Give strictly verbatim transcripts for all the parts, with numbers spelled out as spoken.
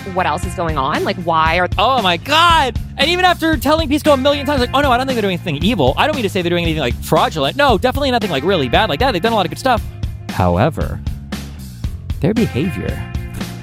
what else is going on? Like, why are... Oh my God. And even after telling Pisco a million times, like, oh no, I don't think they're doing anything evil. I don't mean to say they're doing anything like fraudulent. No, definitely nothing like really bad like that. They've done a lot of good stuff. However, their behavior,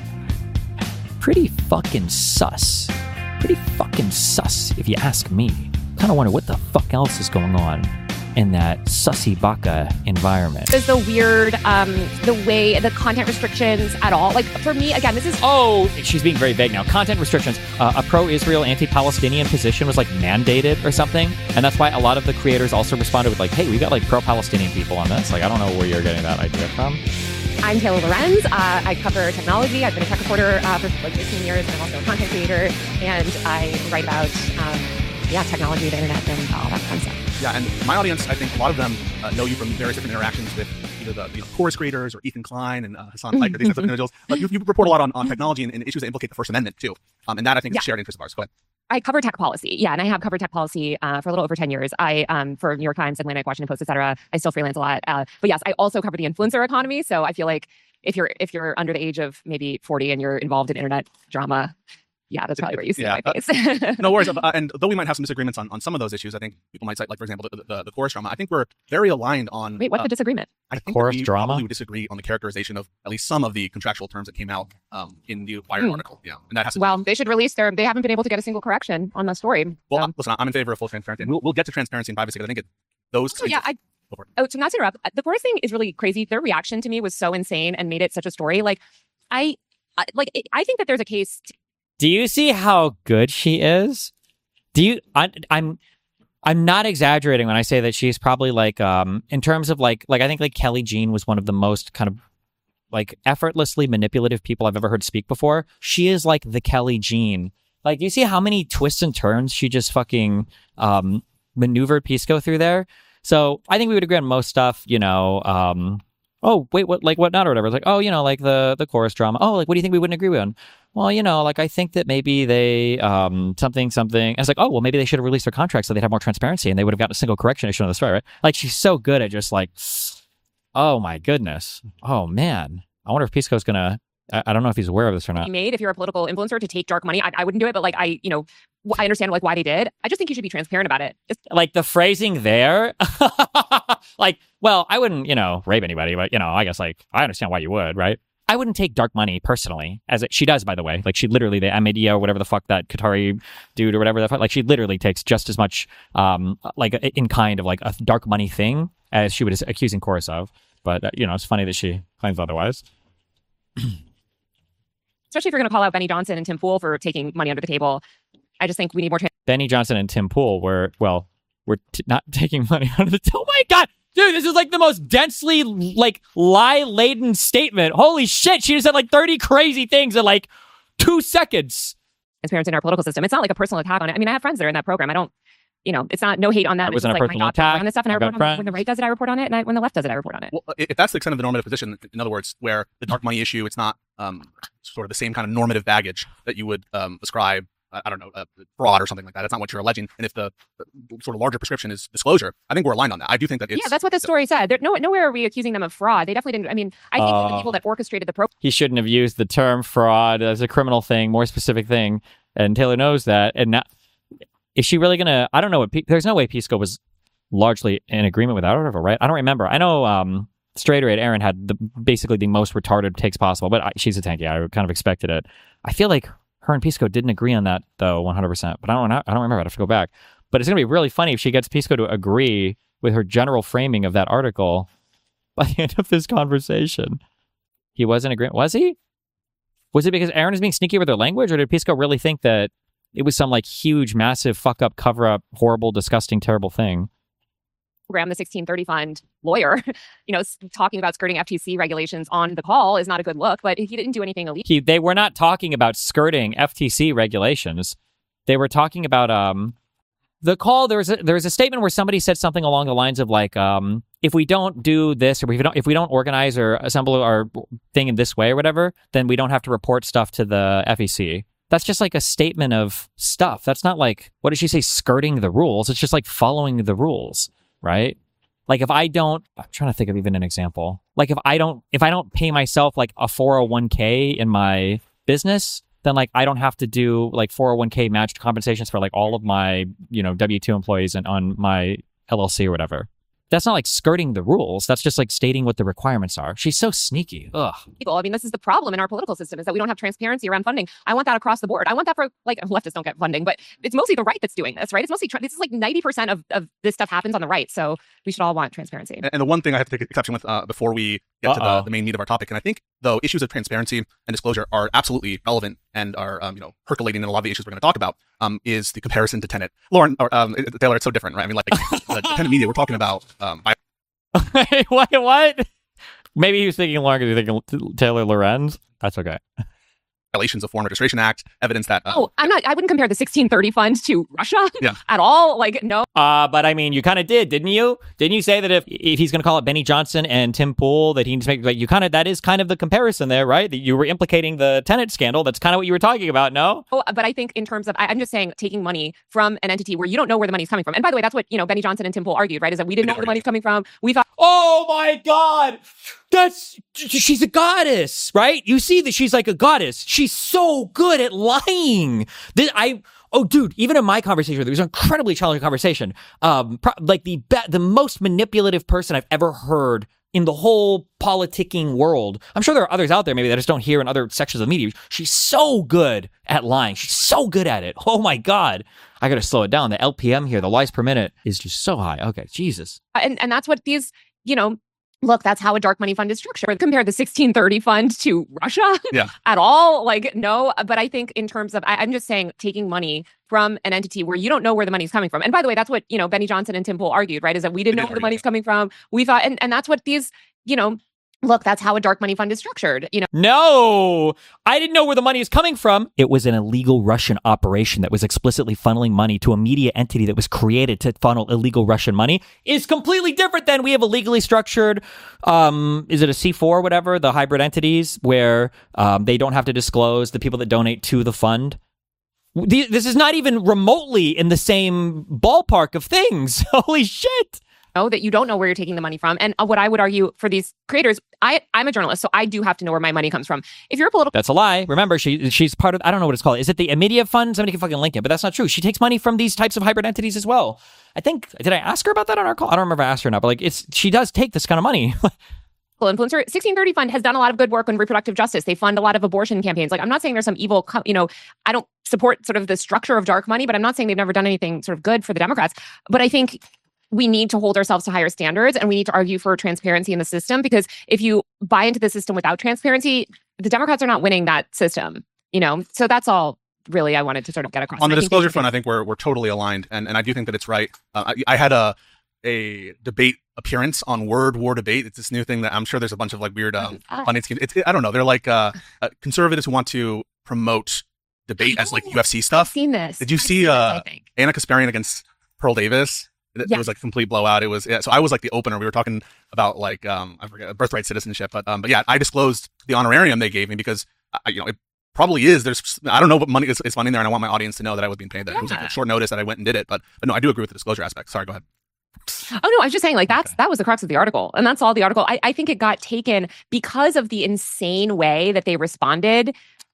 pretty fucking sus. Pretty fucking sus, if you ask me. Kind of wonder what the fuck else is going on in that sussy baka environment. Is the weird, um, the way, the content restrictions at all? Like, for me, again, this is... Oh, she's being very vague now. Content restrictions. Uh, a pro-Israel, anti-Palestinian position was, like, mandated or something. And that's why a lot of the creators also responded with, like, hey, we got, like, pro-Palestinian people on this. Like, I don't know where you're getting that idea from. I'm Taylor Lorenz. Uh, I cover technology. I've been a tech reporter uh, for, like, fifteen years. And I'm also a content creator. And I write about, um, yeah, technology, the internet, and all that kind of stuff. Yeah, and my audience, I think a lot of them uh, know you from various different interactions with either the you know, Chorus creators or Ethan Klein and uh, Hassan Piker, these types of individuals. But you, you report a lot on, on technology and, and issues that implicate the First Amendment, too. Um, and that, I think, yeah. is a shared interest of ours. Go ahead. I cover tech policy. Yeah, and I have covered tech policy uh, for a little over ten years. I, um, for New York Times, Atlantic, Washington Post, et cetera. I still freelance a lot. Uh, but yes, I also cover the influencer economy. So I feel like if you're if you're under the age of maybe forty and you're involved in internet drama, yeah, that's probably where you see yeah, my face. Uh, no worries. Uh, and though we might have some disagreements on, on some of those issues, I think people might cite, like, for example, the, the, the Chorus drama. I think we're very aligned on... Wait, what's uh, the disagreement? I think Chorus we drama? probably would disagree on the characterization of at least some of the contractual terms that came out um, in the Wired mm. article. Yeah, and that has to Well, they should release their... They haven't been able to get a single correction on the story. Well, so. listen, I'm in favor of full transparency, and we'll, we'll get to transparency and privacy, because I think it, those... So, yeah, I... Oh, so not to interrupt. The Chorus thing is really crazy. Their reaction to me was so insane and made it such a story. Like, I... Like, I think that there's a case... To- Do you see how good she is? Do you? I, I'm, I'm not exaggerating when I say that she's probably like, um, in terms of like, like I think like Kelly Jean was one of the most kind of like effortlessly manipulative people I've ever heard speak before. She is like the Kelly Jean. Like, do you see how many twists and turns she just fucking um maneuvered Pisco through there? So I think we would agree on most stuff. You know, um. Oh, wait, what, like, what not, or whatever. It's like, oh, you know, like the, the Chorus drama. Oh, like, what do you think we wouldn't agree on? Well, you know, like, I think that maybe they, um, something, something. And it's like, oh, well, maybe they should have released their contract so they'd have more transparency and they would have gotten a single correction issue on the story, right? Like, she's so good at just like, oh my goodness. Oh, man. I wonder if Pisco's gonna, I, I don't know if he's aware of this or not. Made if you're a political influencer to take dark money. I, I wouldn't do it, but like, I, you know, I understand like why they did. I just think you should be transparent about it. Just- like the phrasing there, like, well, I wouldn't, you know, rape anybody, but, you know, I guess like, I understand why you would, right? I wouldn't take dark money personally, as it, she does, by the way. Like, she literally, the Ahmadiyya or whatever the fuck that Qatari dude or whatever the fuck, like, she literally takes just as much, um, like, in kind of like a dark money thing as she was accusing Chorus of. But, uh, you know, it's funny that she claims otherwise. Especially if you're going to call out Benny Johnson and Tim Pool for taking money under the table. I just think we need more... Trans- Benny Johnson and Tim Pool were, well, were t- not taking money under the table. Oh my God! Dude, this is like the most densely, like, lie-laden statement. Holy shit, she just said like thirty crazy things in like two seconds. Transparency in our political system. It's not like a personal attack on it. I mean, I have friends that are in that program. I don't, you know, it's not no hate on that. It wasn't it's a like, personal my God, attack. on this stuff, and I I've got report on it. friends. When the right does it, I report on it, and I, when the left does it, I report on it. Well, if that's the extent of the normative position, in other words, where the dark money issue, it's not um, sort of the same kind of normative baggage that you would um, ascribe, I, I don't know, uh, fraud or something like that. That's not what you're alleging. And if the, the sort of larger prescription is disclosure, I think we're aligned on that. I do think that it's... Yeah, that's what the story said. There, no, nowhere are we accusing them of fraud. They definitely didn't. I mean, I think Uh, the people that orchestrated the program... He shouldn't have used the term fraud as a criminal thing, more specific thing. And Taylor knows that. And now, is she really going to... I don't know. what P- There's no way Pisco was largely in agreement with that or whatever, right? I don't remember. I know um, Straighter at Aaron had the, basically the most retarded takes possible, but I, she's a tanky. I kind of expected it. I feel like her and Pisco didn't agree on that, though, one hundred percent. But I don't, I don't remember. I have to go back. But it's going to be really funny if she gets Pisco to agree with her general framing of that article by the end of this conversation. He was in agreement. Was he? Was it because Aaron is being sneaky with her language, or did Pisco really think that it was some like huge, massive, fuck up, cover up, horrible, disgusting, terrible thing? Program, the sixteen thirty fund lawyer, you know, talking about skirting F T C regulations on the call is not a good look, but he didn't do anything illegal. He, they were not talking about skirting F T C regulations. They were talking about um, the call. There was a, there was a statement where somebody said something along the lines of like, um, if we don't do this, or if we don't, if we don't organize or assemble our thing in this way or whatever, then we don't have to report stuff to the F E C. That's just like a statement of stuff. That's not like, what did she say, skirting the rules? It's just like following the rules. Right? Like if I don't, I'm trying to think of even an example. Like if I don't, if I don't pay myself like a four oh one k in my business, then like I don't have to do like four oh one k matched compensations for like all of my, you know, W two employees and on my L L C or whatever. That's not like skirting the rules. That's just like stating what the requirements are. She's so sneaky. Ugh. I mean, this is the problem in our political system, is that we don't have transparency around funding. I want that across the board. I want that for, like, leftists don't get funding, but it's mostly the right that's doing this, right? It's mostly, this is like ninety percent of, of this stuff happens on the right. So we should all want transparency. And, and the one thing I have to take exception with uh, before we get Uh-oh. to the, the main meat of our topic, and I think though issues of transparency and disclosure are absolutely relevant and are, um, you know, percolating in a lot of the issues we're going to talk about, um, is the comparison to Tenet. Lauren, or um, Taylor, it's so different, right? I mean, like, the Tenet media, we're talking about, um, I what? What? Maybe he was thinking Lauren because he was thinking Taylor Lorenz. That's okay. Violations of Foreign Registration Act, evidence that. Uh, oh, I'm not. I wouldn't compare the sixteen thirty fund to Russia. Yeah. At all. Like, no. Uh, but I mean, you kind of did, didn't you? Didn't you say that if if he's going to call it Benny Johnson and Tim Pool, that he needs to make like you kind of that is kind of the comparison there, right? That you were implicating the Tenet scandal. That's kind of what you were talking about, no? Oh, but I think in terms of, I, I'm just saying, taking money from an entity where you don't know where the money's coming from. And by the way, that's what, you know, Benny Johnson and Tim Pool argued, right? Is that we didn't know where the money's coming from. We thought, oh my God, that's she's a goddess, right? You see that she's like a goddess. She's so good at lying. This, I. Oh, dude, even in my conversation with her, it was an incredibly challenging conversation. Um, pro- like the be- the most manipulative person I've ever heard in the whole politicking world. I'm sure there are others out there maybe that I just don't hear in other sections of the media. She's so good at lying. She's so good at it. Oh my God. I got to slow it down. The L P M here, the lies per minute, is just so high. Okay, Jesus. And and that's what these, you know, look, that's how a dark money fund is structured. Compare the sixteen thirty fund to Russia yeah. at all. Like, no, but I think in terms of, I, I'm just saying taking money from an entity where you don't know where the money's coming from. And by the way, that's what, you know, Benny Johnson and Tim Pool argued, right? Is that we didn't know where the money's coming from. We thought, and, and that's what these, you know, look, that's how a dark money fund is structured, you know. No, I didn't know where the money is coming from. It was an illegal Russian operation that was explicitly funneling money to a media entity that was created to funnel illegal Russian money. Is completely different than we have a legally structured, um, is it a C four or whatever, the hybrid entities where um, they don't have to disclose the people that donate to the fund. This is not even remotely in the same ballpark of things. Holy shit. Know that you don't know where you're taking the money from. And uh, what I would argue for these creators, I, I'm a journalist, so I do have to know where my money comes from. If you're a political... That's a lie. Remember, she she's part of, I don't know what it's called. Is it the Immediate Fund? Somebody can fucking link it, but that's not true. She takes money from these types of hybrid entities as well. I think, did I ask her about that on our call? I don't remember if I asked her or not, but like, it's, she does take this kind of money. Influencer sixteen thirty fund has done a lot of good work on reproductive justice. They fund a lot of abortion campaigns. Like, I'm not saying there's some evil, co- you know, I don't support sort of the structure of dark money, but I'm not saying they've never done anything sort of good for the Democrats. But I think we need to hold ourselves to higher standards, and we need to argue for transparency in the system, because if you buy into the system without transparency, the Democrats are not winning that system, you know? So that's all really I wanted to sort of get across. On the disclosure front, I think we're we're totally aligned, and, and I do think that it's right. Uh, I, I had a a debate appearance on Word War Debate. It's this new thing that I'm sure there's a bunch of like weird um, funny schemes. It's, I don't know. They're like uh, uh, conservatives who want to promote debate as like U F C stuff. I've seen this. Did you I've see this, uh, Anna Kasparian against Pearl Davis? It, yeah. it was like a complete blowout. It was yeah, so I was like the opener. We were talking about like um I forget birthright citizenship, but um but yeah, I disclosed the honorarium they gave me because I, you know it probably is. There's I don't know what money is, is money in there, and I want my audience to know that I was being paid. That yeah. It was like a short notice that I went and did it, but, but no, I do agree with the disclosure aspect. Sorry, go ahead. Oh, no, I was just saying, like, that's, okay. that was the crux of the article. And that's all the article. I, I think it got taken because of the insane way that they responded.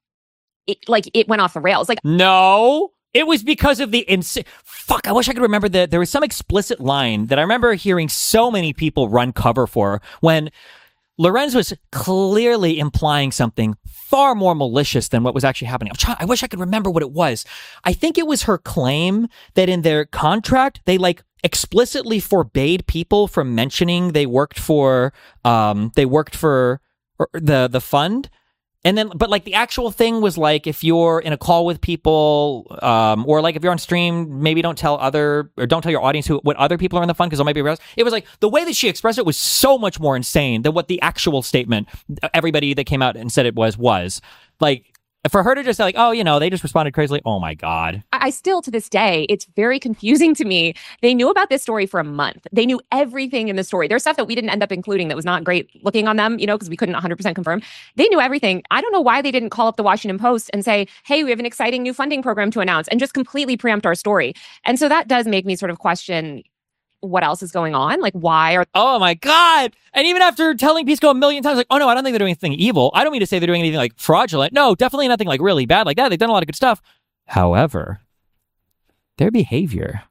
It, like, it went off the rails. Like, no, it was because of the insane. Fuck, I wish I could remember that. There was some explicit line that I remember hearing so many people run cover for when Lorenz was clearly implying something far more malicious than what was actually happening. I'm trying, I wish I could remember what it was. I think it was her claim that in their contract, they like explicitly forbade people from mentioning they worked for, um, they worked for the, the fund. And then, but like the actual thing was like, if you're in a call with people, um, or like if you're on stream, maybe don't tell other, or don't tell your audience who, what other people are in the fund, because there might be arrests. It was like, the way that she expressed it was so much more insane than what the actual statement, everybody that came out and said it was, was. Like, for her to just say like, oh, you know, they just responded crazily. Oh my God. I still, to this day, it's very confusing to me. They knew about this story for a month. They knew everything in the story. There's stuff that we didn't end up including that was not great looking on them, you know, because we couldn't one hundred percent confirm. They knew everything. I don't know why they didn't call up the Washington Post and say, hey, we have an exciting new funding program to announce, and just completely preempt our story. And so that does make me sort of question what else is going on? Like, why are Oh my God. And even after telling Pisco a million times, like, oh no, I don't think they're doing anything evil. I don't mean to say they're doing anything like fraudulent. No, definitely nothing like really bad like that. They've done a lot of good stuff. However, their behavior,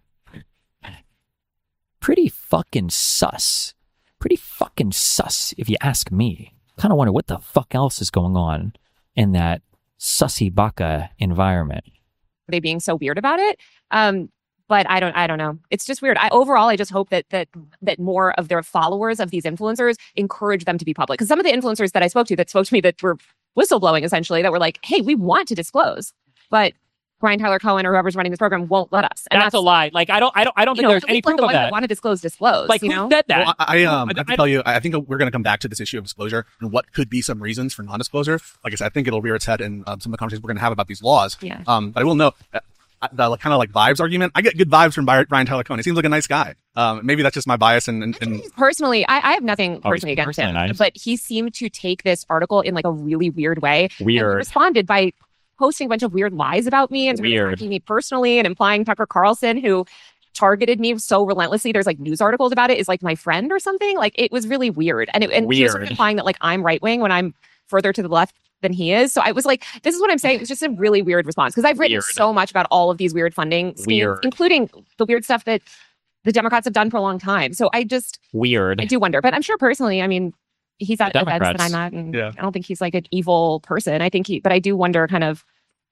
pretty fucking sus. Pretty fucking sus, if you ask me. Kind of wonder what the fuck else is going on in that sussy baka environment. they being so weird about it? Um, But I don't, I don't know. It's just weird. I overall, I just hope that that that more of their followers of these influencers encourage them to be public. Because some of the influencers that I spoke to, that spoke to me, that were whistleblowing essentially, that were like, "Hey, we want to disclose, but Brian Tyler Cohen or whoever's running this program won't let us." And that's, that's a lie. Like I don't, I don't, I don't think know, there's any proof the of ones that. that want to disclose, disclose. Like you who know? said that? Well, I, um, I, I- have to I- tell you, I think we're going to come back to this issue of disclosure and what could be some reasons for non-disclosure. Like I said, I think it'll rear its head in um, some of the conversations we're going to have about these laws. Yeah. Um, but I will know uh, the like, kind of like vibes argument. I get good vibes from Brian Tyler Cohen. He seems like a nice guy. Um, maybe that's just my bias. And, and, and Personally, I, I have nothing Oh, he's personally against personally him, nice. but he seemed to take this article in like a really weird way. And he Weird. responded by posting a bunch of weird lies about me and sort of Weird. attacking me personally and implying Tucker Carlson, who targeted me so relentlessly. There's like news articles about it, is like my friend or something. Like it was really weird. And, it, and he was sort of Weird. implying that like I'm right wing when I'm further to the left than he is. So I was like, this is what I'm saying. It was just a really weird response because I've written Weird. so much about all of these weird funding schemes, Weird. including the weird stuff that the Democrats have done for a long time. So I just, Weird. I do wonder. But I'm sure personally, I mean, he's at The events that Democrats. I'm at, and Yeah. I don't think he's like an evil person. I think he, but I do wonder kind of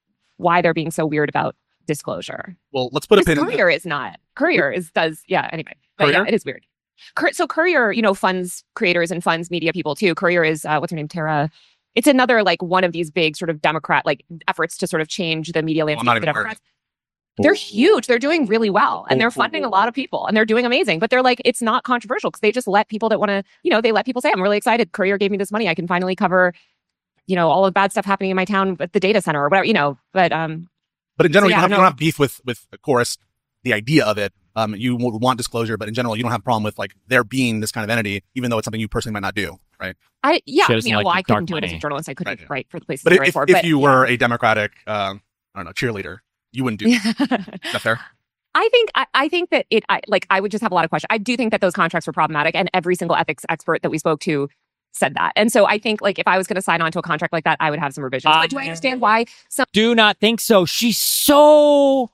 why they're being so weird about disclosure. well, let's put a Because pin in Courier is not. Courier is does yeah. Anyway, but yeah, Courier? it is weird. Cour- so Courier, you know, funds creators and funds media people too. Courier is uh, what's her name, Tara. It's another like one of these big sort of Democrat like efforts to sort of change the media landscape. not of the even aware. Democrats. They're huge. They're doing really well, and they're funding a lot of people, and they're doing amazing. But they're like, it's not controversial because they just let people that want to, you know, they let people say, "I'm really excited. Courier gave me this money. I can finally cover, you know, all the bad stuff happening in my town at the data center or whatever, you know." But um, But in general, So, yeah, you, don't have, no. you don't have beef with with Chorus, the idea of it. Um, you w- want disclosure, but in general, you don't have a problem with like there being this kind of entity, even though it's something you personally might not do, right? I yeah, She I doesn't mean, like well, the I couldn't dark do it as a money. journalist. I couldn't Right, yeah. write for the place But to if, write for. if but you were a Democratic, um, I don't know, cheerleader, you wouldn't do that. Is that fair? I think I, I think that it I, like I would just have a lot of questions. I do think that those contracts were problematic, and every single ethics expert that we spoke to said that. And so I think like if I was going to sign on to a contract like that, I would have some revisions. Uh, but do I understand why some Do not think so. She's so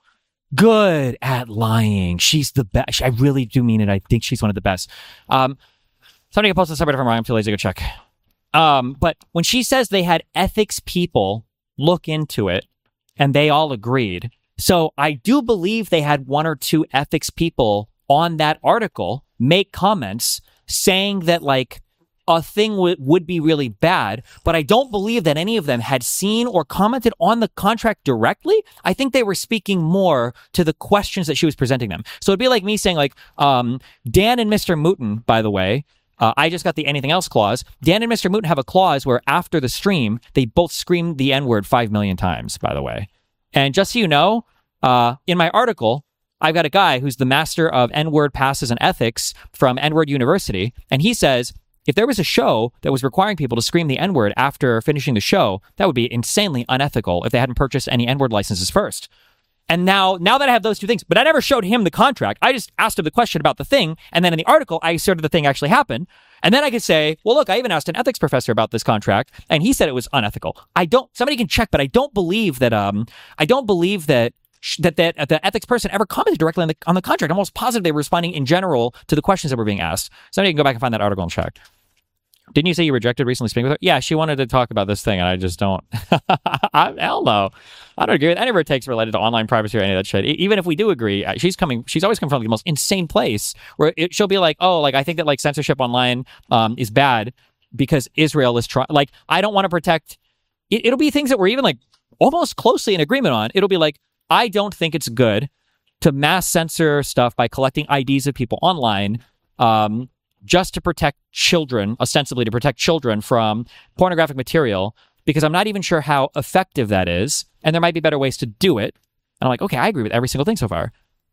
good at lying. She's the best. I really do mean it. I think she's one of the best. Um, somebody can post this separate from I'm too lazy to go check. Um, but when she says they had ethics people look into it and they all agreed. So I do believe they had one or two ethics people on that article make comments saying that like a thing w- would be really bad, but I don't believe that any of them had seen or commented on the contract directly. I think they were speaking more to the questions that she was presenting them. So it'd be like me saying like, um, Dan and Mister Mooten, by the way, uh, I just got the anything else clause. Dan and Mister Mooten have a clause where after the stream, they both screamed the N-word five million times, by the way. And just so you know, uh, in my article, I've got a guy who's the master of N-word passes and ethics from N-word University. And he says, if there was a show that was requiring people to scream the N-word after finishing the show, that would be insanely unethical if they hadn't purchased any N-word licenses first. And now, now that I have those two things, but I never showed him the contract. I just asked him the question about the thing. And then in the article, I asserted the thing actually happened. And then I could say, well, look, I even asked an ethics professor about this contract and he said it was unethical. I don't, somebody can check, but I don't believe that, um, I don't believe that, sh- that, that uh, the ethics person ever commented directly on the, on the contract. I'm almost positive they were responding in general to the questions that were being asked. Somebody can go back and find that article and check. Didn't you say you rejected recently speaking with her? Yeah, she wanted to talk about this thing, and I just don't. I, hell no. I don't agree with any of her takes related to online privacy or any of that shit. E- Even if we do agree, uh, she's coming. She's always come from the most insane place where it, she'll be like, "Oh, like I think that like censorship online um, is bad because Israel is trying." Like I don't want to protect. It, it'll be things that we're even like almost closely in agreement on. It'll be like I don't think it's good to mass censor stuff by collecting I Ds of people online. Um, just to protect children, ostensibly to protect children from pornographic material, because I'm not even sure how effective that is, and there might be better ways to do it. And I'm like, okay, I agree with every single thing so far.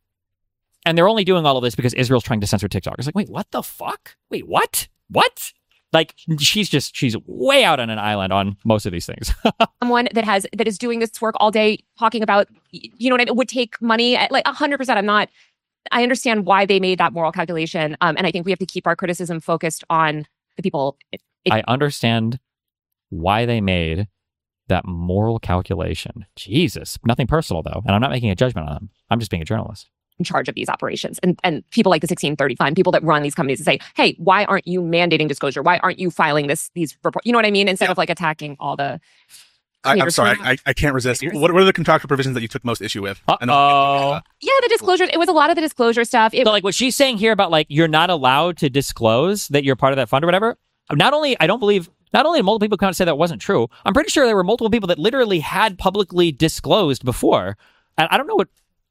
And they're only doing all of this because Israel's trying to censor TikTok. It's like, wait, what the fuck? Wait, what? What? Like, she's just, she's way out on an island on most of these things. someone that has that is doing this work all day talking about, you know what I mean, would take money at like one hundred percent. I'm not I understand why they made that moral calculation. Um, and I think we have to keep our criticism focused on the people. It, it, I understand why they made that moral calculation. Jesus. Nothing personal, though. And I'm not making a judgment on them. I'm just being a journalist. In charge of these operations. And and people like the sixteen thirty Fund, people that run these companies and say, hey, why aren't you mandating disclosure? Why aren't you filing this these reports? You know what I mean? Instead Yeah. of like attacking all the... I, I'm sorry, I, I can't resist. What, what are the contractual provisions that you took most issue with? I know- Uh-oh. Yeah, the disclosure. It was a lot of the disclosure stuff. It, So, like, what she's saying here about, like, you're not allowed to disclose that you're part of that fund or whatever, not only, I don't believe, not only did multiple people come out and say that wasn't true, I'm pretty sure there were multiple people that literally had publicly disclosed before. And I don't know what,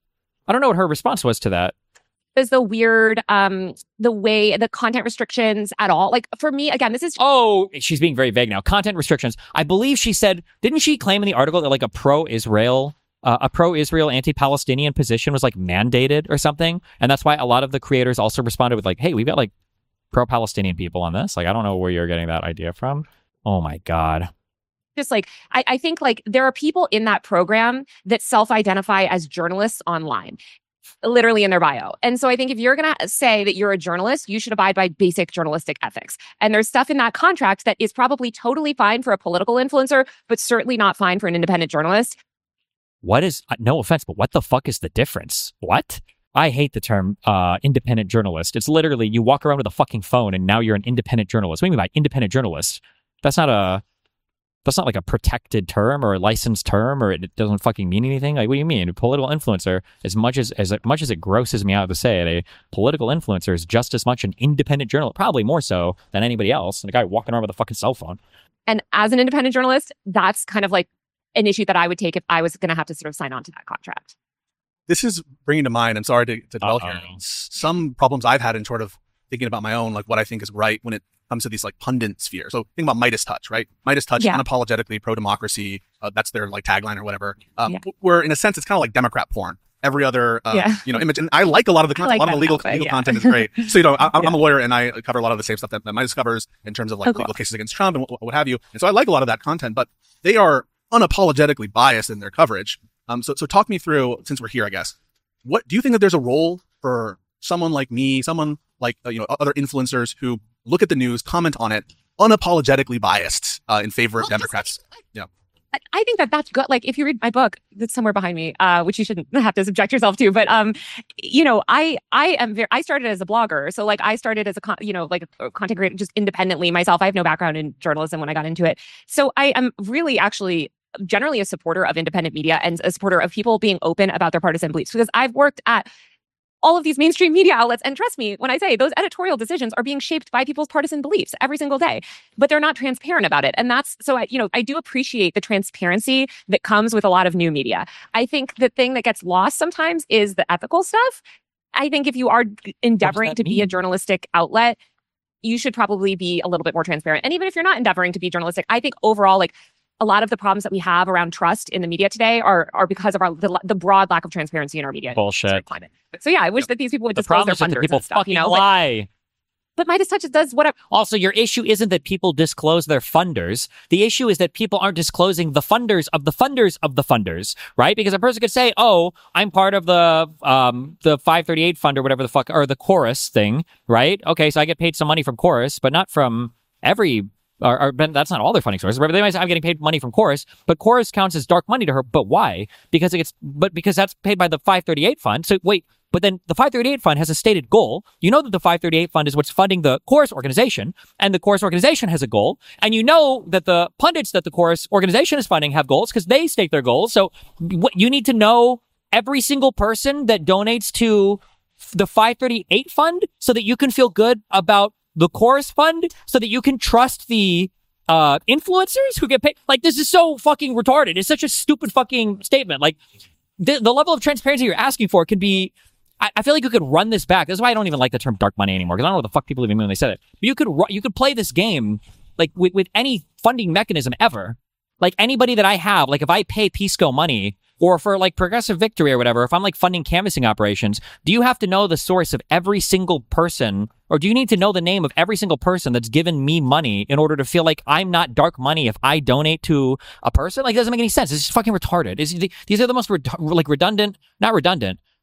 I don't know what her response was to that. is the weird, um, the way, the content restrictions at all. Like, for me, again, this is... Oh, she's being very vague now. Content restrictions. I believe she said, didn't she claim in the article that, like, a pro-Israel, uh, a pro-Israel, anti-Palestinian position was, like, mandated or something? And that's why a lot of the creators also responded with, like, hey, we've got, like, pro-Palestinian people on this. Like, I don't know where you're getting that idea from. Oh, my God. just like, I, I think, like, there are people in that program that self-identify as journalists online, literally in their bio. And so I think if you're going to say that you're a journalist, you should abide by basic journalistic ethics. And there's stuff in that contract that is probably totally fine for a political influencer, but certainly not fine for an independent journalist. What is, uh, no offense, but what the fuck is the difference? What? I hate the term uh, independent journalist. It's literally you walk around with a fucking phone and now you're an independent journalist. What do you mean by independent journalist? That's not a, that's not like a protected term or a licensed term, or it doesn't fucking mean anything. Like, what do you mean? A political influencer, as much as, as much as it grosses me out to say it, a political influencer is just as much an independent journalist, probably more so than anybody else. And a guy walking around with a fucking cell phone. And as an independent journalist, that's kind of like an issue that I would take if I was going to have to sort of sign on to that contract. This is bringing to mind, I'm sorry to, to dwell here, Uh-oh. s- some problems I've had in sort of thinking about my own, like what I think is right when it comes to these like pundit sphere. So think about Midas Touch, right? Midas Touch, Yeah. unapologetically pro-democracy. Uh, that's their like tagline or whatever. Um, Yeah. Where in a sense, it's kind of like Democrat porn. Every other, uh, Yeah. you know, image. And I like a lot of the content. like a lot of the that legal, outfit, legal yeah. content is great. So, you know, I, I'm Yeah. a lawyer and I cover a lot of the same stuff that, that Midas covers in terms of like Oh, cool. legal cases against Trump and what, what have you. And so I like a lot of that content, but they are unapologetically biased in their coverage. Um, so, so talk me through, since we're here, I guess, what do you think that there's a role for someone like me, someone like, uh, you know, other influencers who look at the news, comment on it, unapologetically biased uh, in favor of Well, just Democrats? Yeah. I- I think that that's good. Like, if you read my book, that's somewhere behind me, uh, which you shouldn't have to subject yourself to. But, um, you know, I, I am very, I started as a blogger. So like I started as a, con- you know, like a content creator just independently myself. I have no background in journalism when I got into it. So I am really actually generally a supporter of independent media and a supporter of people being open about their partisan beliefs, because I've worked at all of these mainstream media outlets. And trust me, when I say those editorial decisions are being shaped by people's partisan beliefs every single day, but they're not transparent about it. And that's, so I, you know, I do appreciate the transparency that comes with a lot of new media. I think the thing that gets lost sometimes is the ethical stuff. I think if you are endeavoring that to be a mean? journalistic outlet, you should probably be a little bit more transparent. And even if you're not endeavoring to be journalistic, I think overall, like, a lot of the problems that we have around trust in the media today are are because of our the, the broad lack of transparency in our media Bullshit. climate. So yeah, I wish that these people would The disclose problem their is that the funders people and stuff, fucking you know. But, lie. but Midas Touch does what? Also, your issue isn't that people disclose their funders. The issue is that people aren't disclosing the funders of the funders of the funders, right? Because a person could say, "Oh, I'm part of the um the five thirty-eight fund or whatever the fuck, or the Chorus thing," right? Okay, so I get paid some money from Chorus, but not from every. Or, or but that's not all their funding sources. But they might say, I'm getting paid money from Chorus, but Chorus counts as dark money to her. But why? Because it gets, but because that's paid by the five thirty-eight fund. So wait, but then the five thirty-eight fund has a stated goal. You know that the five thirty-eight fund is what's funding the Chorus organization, and the Chorus organization has a goal. And you know that the pundits that the Chorus organization is funding have goals because they state their goals. So what you need to know every single person that donates to the five thirty-eight fund so that you can feel good about the Chorus fund, so that you can trust the uh influencers who get paid. Like, this is so fucking retarded. It's such a stupid fucking statement. Like, the, the level of transparency you're asking for could be, I, I feel like you could run this back. That's why I don't even like the term dark money anymore, because I don't know what the fuck people even mean when they said it. But you could ru- you could play this game like with, with any funding mechanism ever. Like, anybody that I have, like if I pay Pisco money, or for like Progressive Victory or whatever, if I'm like funding canvassing operations, do you have to know the source of every single person, or do you need to know the name of every single person that's given me money in order to feel like I'm not dark money if I donate to a person? Like, it doesn't make any sense. It's just fucking retarded. It's, these are the most red- like redundant, not redundant,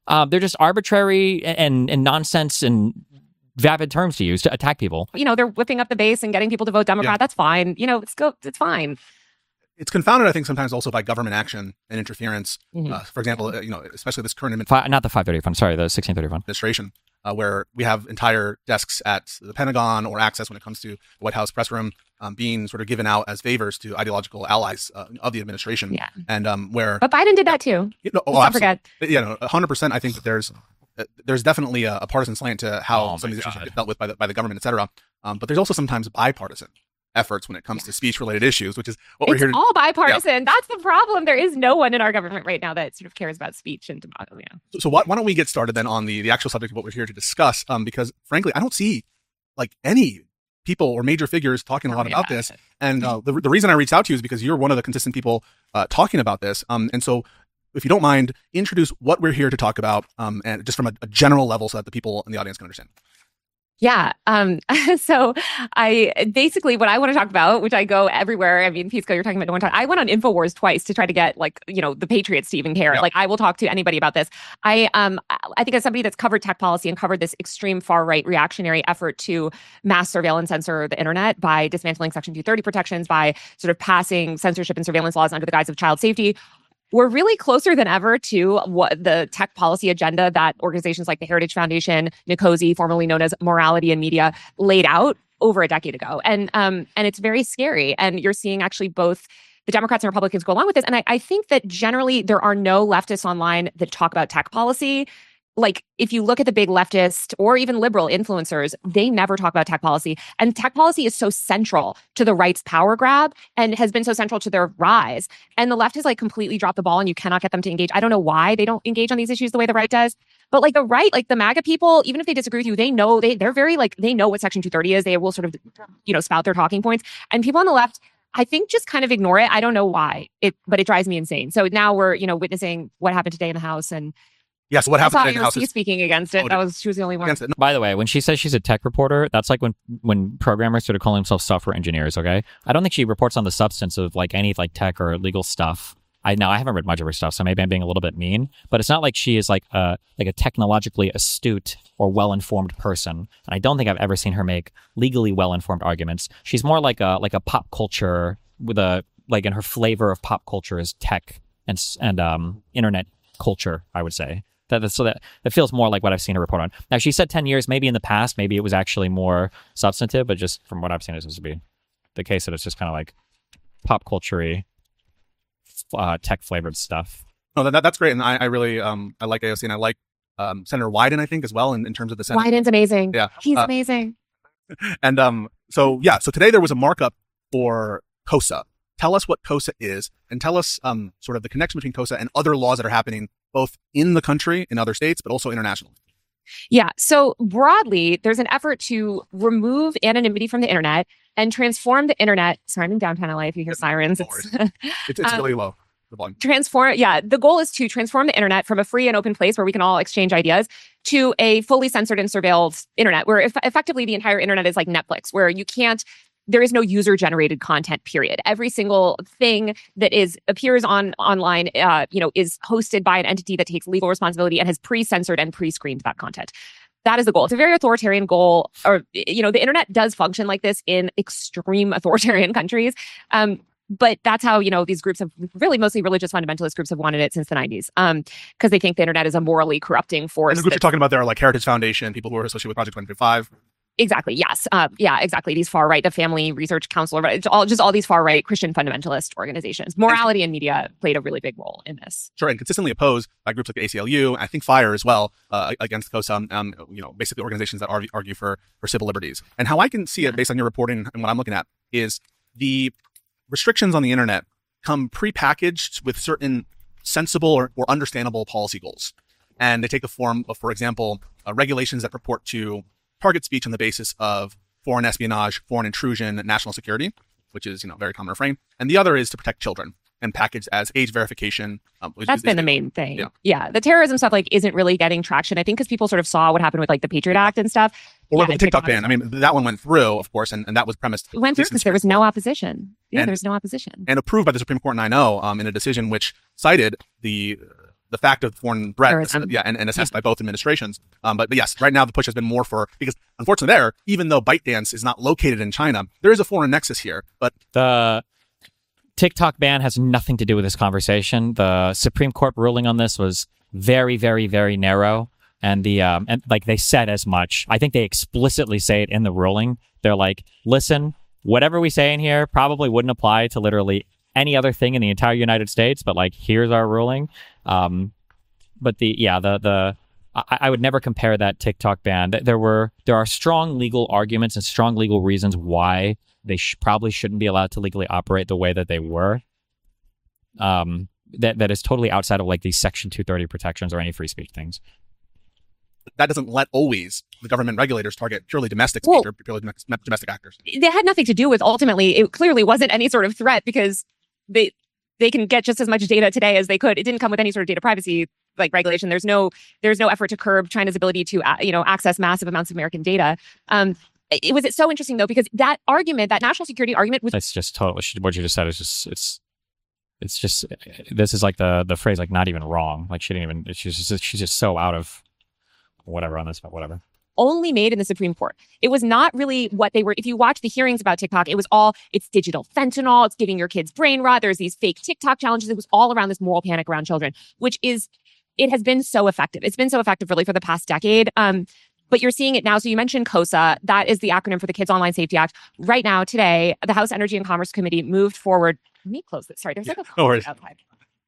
Uh, they're just arbitrary and, and nonsense and vapid terms to use to attack people. You know, they're whipping up the base and getting people to vote Democrat. Yeah. That's fine. You know, it's go. It's fine. It's confounded, I think, sometimes also by government action and interference. Mhm. Uh, for example, uh, you know, especially this current admin- Fi- not the five thirty fund. Sorry, the sixteen thirty fund. administration, uh, where we have entire desks at the Pentagon or access when it comes to the White House press room um, being sort of given out as favors to ideological allies uh, of the administration. Yeah. And um, where, But Biden did that too. you know, oh, Let's not absolutely. forget. Yeah, no, one hundred percent. I think that there's uh, there's definitely a, a partisan slant to how Oh some my of these issues God. get dealt with by the, by the government, et cetera. Um, but there's also sometimes bipartisan efforts when it comes to speech-related issues, which is what we're It's here to all bipartisan. That's the problem. There is no one in our government right now that sort of cares about speech and democracy. Yeah. So, so why, why don't we get started then on the, the actual subject of what we're here to discuss? Um, because frankly, I don't see like any people or major figures talking a lot Oh, about yeah. this. And uh, the, the reason I reached out to you is because you're one of the consistent people uh, talking about this. Um, and so if you don't mind, introduce what we're here to talk about um, and just from a, a general level so that the people in the audience can understand. Yeah. Um, so I basically what I want to talk about, which I go everywhere. I mean, Pisco, you're talking about no one talk. I went on InfoWars twice to try to get like, you know, the Patriots to even care. Yeah. Like I will talk to anybody about this. I um I think as somebody that's covered tech policy and covered this extreme far right reactionary effort to mass surveillance censor the internet by dismantling Section two thirty protections, by sort of passing censorship and surveillance laws under the guise of child safety. We're really closer than ever to what the tech policy agenda that organizations like the Heritage Foundation, Nikosi, formerly known as Morality in Media, laid out over a decade ago. And um, and it's very scary. And you're seeing actually both the Democrats and Republicans go along with this. And I, I think that generally there are no leftists online that talk about tech policy. Like if you look at the big leftist or even liberal influencers, they never talk about tech policy. And tech policy is so central to the right's power grab and has been so central to their rise. And the left has like completely dropped the ball and you cannot get them to engage. I don't know why they don't engage on these issues the way the right does. But like the right, like the MAGA people, even if they disagree with you, they know they they're very like they know what Section two thirty is. They will sort of, you know, spout their talking points. And people on the left, I think, just kind of ignore it. I don't know why. It but it drives me insane. So now we're, you know, witnessing what happened today in the House. And Yeah, so what I happened saw today in the House A O C is speaking against it. voted That was she was the only one. against it. No, By the way, when she says she's a tech reporter, that's like when when programmers started calling themselves software engineers. Okay, I don't think she reports on the substance of like any like tech or legal stuff. I now I haven't read much of her stuff, so maybe I'm being a little bit mean. But it's not like she is like a like a technologically astute or well informed person. And I don't think I've ever seen her make legally well informed arguments. She's more like a like a pop culture with a like in her flavor of pop culture is tech and s- and um internet culture. I would say. That, so that, that feels more like what I've seen her report on. Now, she said ten years, maybe in the past, maybe it was actually more substantive, but just from what I've seen, it seems to be the case that it's just kind of like pop culture-y, uh, tech-flavored stuff. no that, that's great. And I, I really, um, I like A O C and I like um, Senator Wyden, I think, as well, in, in terms of the Senate. Wyden's amazing. Yeah. He's Uh, amazing. And um, so, yeah, so today there was a markup for COSA. Tell us what COSA is and tell us um, sort of the connection between COSA and other laws that are happening both in the country, in other states, but also internationally. Yeah. So broadly, there's an effort to remove anonymity from the internet and transform the internet. Sorry, I'm in downtown L A. If you hear sirens, No it's It's, it's Um, really low, the volume. transform. Yeah. The goal is to transform the internet from a free and open place where we can all exchange ideas to a fully censored and surveilled internet where eff- effectively the entire internet is like Netflix, where you can't, there is no user generated content, period. Every single thing that is appears on online, uh, you know, is hosted by an entity that takes legal responsibility and has pre-censored and pre-screened that content. That is the goal. It's a very authoritarian goal. Or, you know, the internet does function like this in extreme authoritarian countries. Um, but that's how, you know, these groups have really mostly religious fundamentalist groups have wanted it since the nineties. Um, because they think the internet is a morally corrupting force. And the groups you're that- talking about there are like Heritage Foundation, people who are associated with Project one fifty-five. Exactly. Yes. Uh, yeah. Exactly. These far right, the Family Research Council, it's all just all these far right Christian fundamentalist organizations. Morality and Media played a really big role in this. Sure, and consistently opposed by groups like the A C L U, I think FIRE as well, uh, against COSA, um, you know, basically organizations that argue, argue for, for civil liberties. And how I can see it based on your reporting and what I'm looking at is the restrictions on the internet come prepackaged with certain sensible or, or understandable policy goals. And they take the form of, for example, uh, regulations that purport to target speech on the basis of foreign espionage, foreign intrusion, national security, which is, you know, a very common refrain. And the other is to protect children and packaged as age verification. Um, which That's is- been the main thing. Yeah. Yeah. The terrorism stuff like isn't really getting traction. I think because people sort of saw what happened with like the Patriot Act and stuff. Or Yeah, the and TikTok TikTok ban. I mean, that one went through, of course, and, and that was premised. It went through at least in because there was Supreme no Court, opposition. Yeah, And- there's no opposition. and approved by the Supreme Court nine oh um, in a decision which cited the the fact of foreign threat, Terrorism. yeah, and, and assessed by both administrations. Um, but, but yes, right now the push has been more for, because unfortunately there, even though ByteDance is not located in China, there is a foreign nexus here. But The TikTok ban has nothing to do with this conversation. The Supreme Court ruling on this was very, very, very narrow. And the um, and like they said as much. I think they explicitly say it in the ruling. They're like, listen, whatever we say in here probably wouldn't apply to literally any other thing in the entire United States, but like, here's our ruling. Um, but the, yeah, the, the, I, I would never compare that TikTok ban. There were, there are strong legal arguments and strong legal reasons why they sh- probably shouldn't be allowed to legally operate the way that they were. Um, that, that is totally outside of like these Section two thirty protections or any free speech things. that doesn't let always the government regulators target purely domestic Well, speech or purely domestic, domestic actors. They had nothing to do with, ultimately, it clearly wasn't any sort of threat because they they can get just as much data today as they could. It didn't come with any sort of data privacy like regulation. There's no there's no effort to curb China's ability to uh, you know access massive amounts of American data. Um, it was it's so interesting though, because that argument, that national security argument, was It's just totally what you just said is just it's it's just this is like the the phrase like not even wrong. Like she didn't even she's just she's just so out of whatever on this, but whatever. only made in the Supreme Court. It was not really what they were. If you watch the hearings about TikTok, it was all, it's digital fentanyl, it's giving your kids brain rot, there's these fake TikTok challenges. It was all around this moral panic around children, which is, it has been so effective. It's been so effective really for the past decade. Um, but you're seeing it now. So you mentioned COSA. That is the acronym for the Kids Online Safety Act. Right now, today, the House Energy and Commerce Committee moved forward. Let me close this. Sorry, there's like a no worries. outside.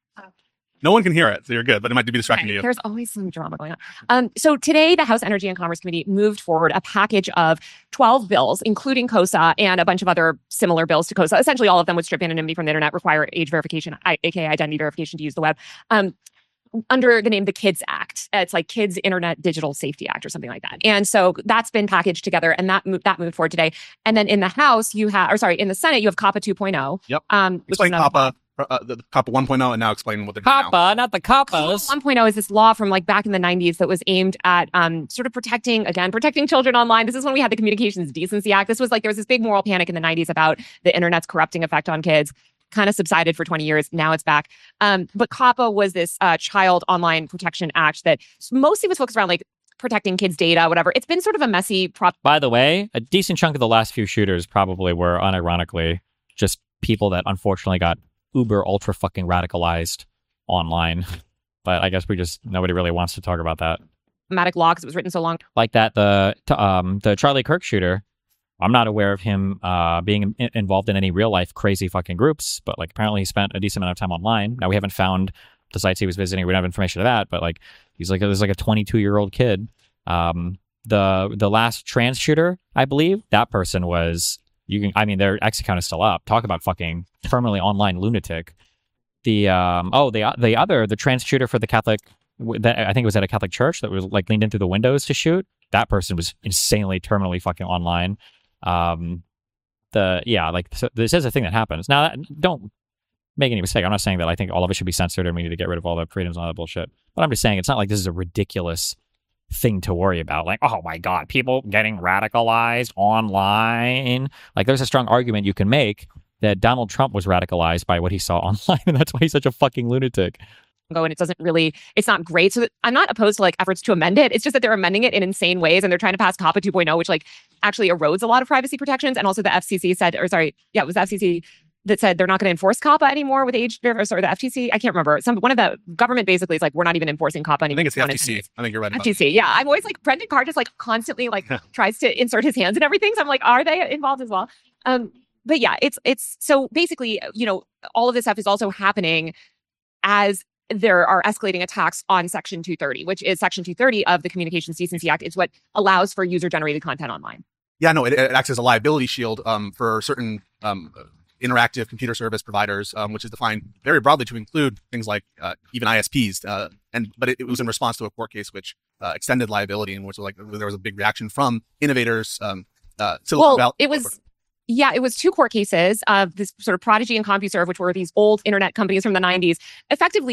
No one can hear it, so you're good, but it might be distracting Okay, to you. there's always some drama going on. Um, so today, the House Energy and Commerce Committee moved forward a package of twelve bills, including COSA and a bunch of other similar bills to COSA. Essentially, all of them would strip anonymity from the internet, require age verification, I- aka identity verification, to use the web, um, under the name the KIDS Act. It's like Kids Internet Digital Safety Act or something like that. And so that's been packaged together, and that moved, that moved forward today. And then in the House, you have, or sorry, in the Senate, you have COPPA two point oh. Yep. Um, which is Explain another- COPPA, uh, the the COPPA one point oh, and now explain what they're doing now. COPPA, not the COPPAs. one point oh is this law from like back in the nineties that was aimed at um, sort of protecting, again, protecting children online. This is when we had the Communications Decency Act. This was like, there was this big moral panic in the nineties about the internet's corrupting effect on kids. Kind of subsided for twenty years. Now it's back. Um, but COPPA was this uh, Child Online Protection Act that mostly was focused around like protecting kids' data, whatever. It's been sort of a messy prop. By the way, a decent chunk of the last few shooters probably were unironically just people that unfortunately got uber ultra fucking radicalized online. But I guess we just nobody really wants to talk about that. Dramatic law because it was written so long. Like that, the t- um the Charlie Kirk shooter. I'm not aware of him uh, being in- involved in any real life crazy fucking groups, but like apparently he spent a decent amount of time online. Now we haven't found the sites he was visiting. We don't have information of that, but like he's like there's like a twenty-two year old kid. Um, the the last trans shooter, I believe, that person was you can. I mean, their X account is still up. Talk about fucking permanently online lunatic. The um oh the the other the trans shooter for the Catholic that I think it was at a Catholic church that was like leaned in through the windows to shoot. That person was insanely terminally fucking online. Um, the yeah, like so this is a thing that happens. Now, that, don't make any mistake. I'm not saying that I think all of it should be censored and we need to get rid of all the freedoms and all that bullshit. But I'm just saying it's not like this is a ridiculous thing to worry about. Like, oh my god, people getting radicalized online. Like, there's a strong argument you can make that Donald Trump was radicalized by what he saw online, and that's why he's such a fucking lunatic. Go and it doesn't really, it's not great. So I'm not opposed to like efforts to amend it. It's just that they're amending it in insane ways and they're trying to pass COPPA two point oh, which like actually erodes a lot of privacy protections. And also the F C C said, or sorry, yeah, it was the F C C that said they're not going to enforce COPPA anymore with age, or sorry, the F T C. I can't remember. Some one of the government basically is like, we're not even enforcing COPPA I anymore. think it's the One F T C. in ten I think you're right. F About T C, yeah. I'm always like, Brendan Carr just like constantly like tries to insert his hands in everything. So I'm like, are they involved as well? Um, but yeah, it's, it's, so basically, you know, all of this stuff is also happening as there are escalating attacks on Section two thirty, which is Section two thirty of the Communications Decency Act. It's what allows for user-generated content online. Yeah, no, it, it acts as a liability shield um, for certain um, interactive computer service providers, um, which is defined very broadly to include things like uh, even I S Ps. Uh, and but it, it was in response to a court case which uh, extended liability, in which like there was a big reaction from innovators. Um, uh, Silicon Well, Valley- it was. Yeah, it was two court cases of this sort of Prodigy and CompuServe, which were these old internet companies from the nineties, effectively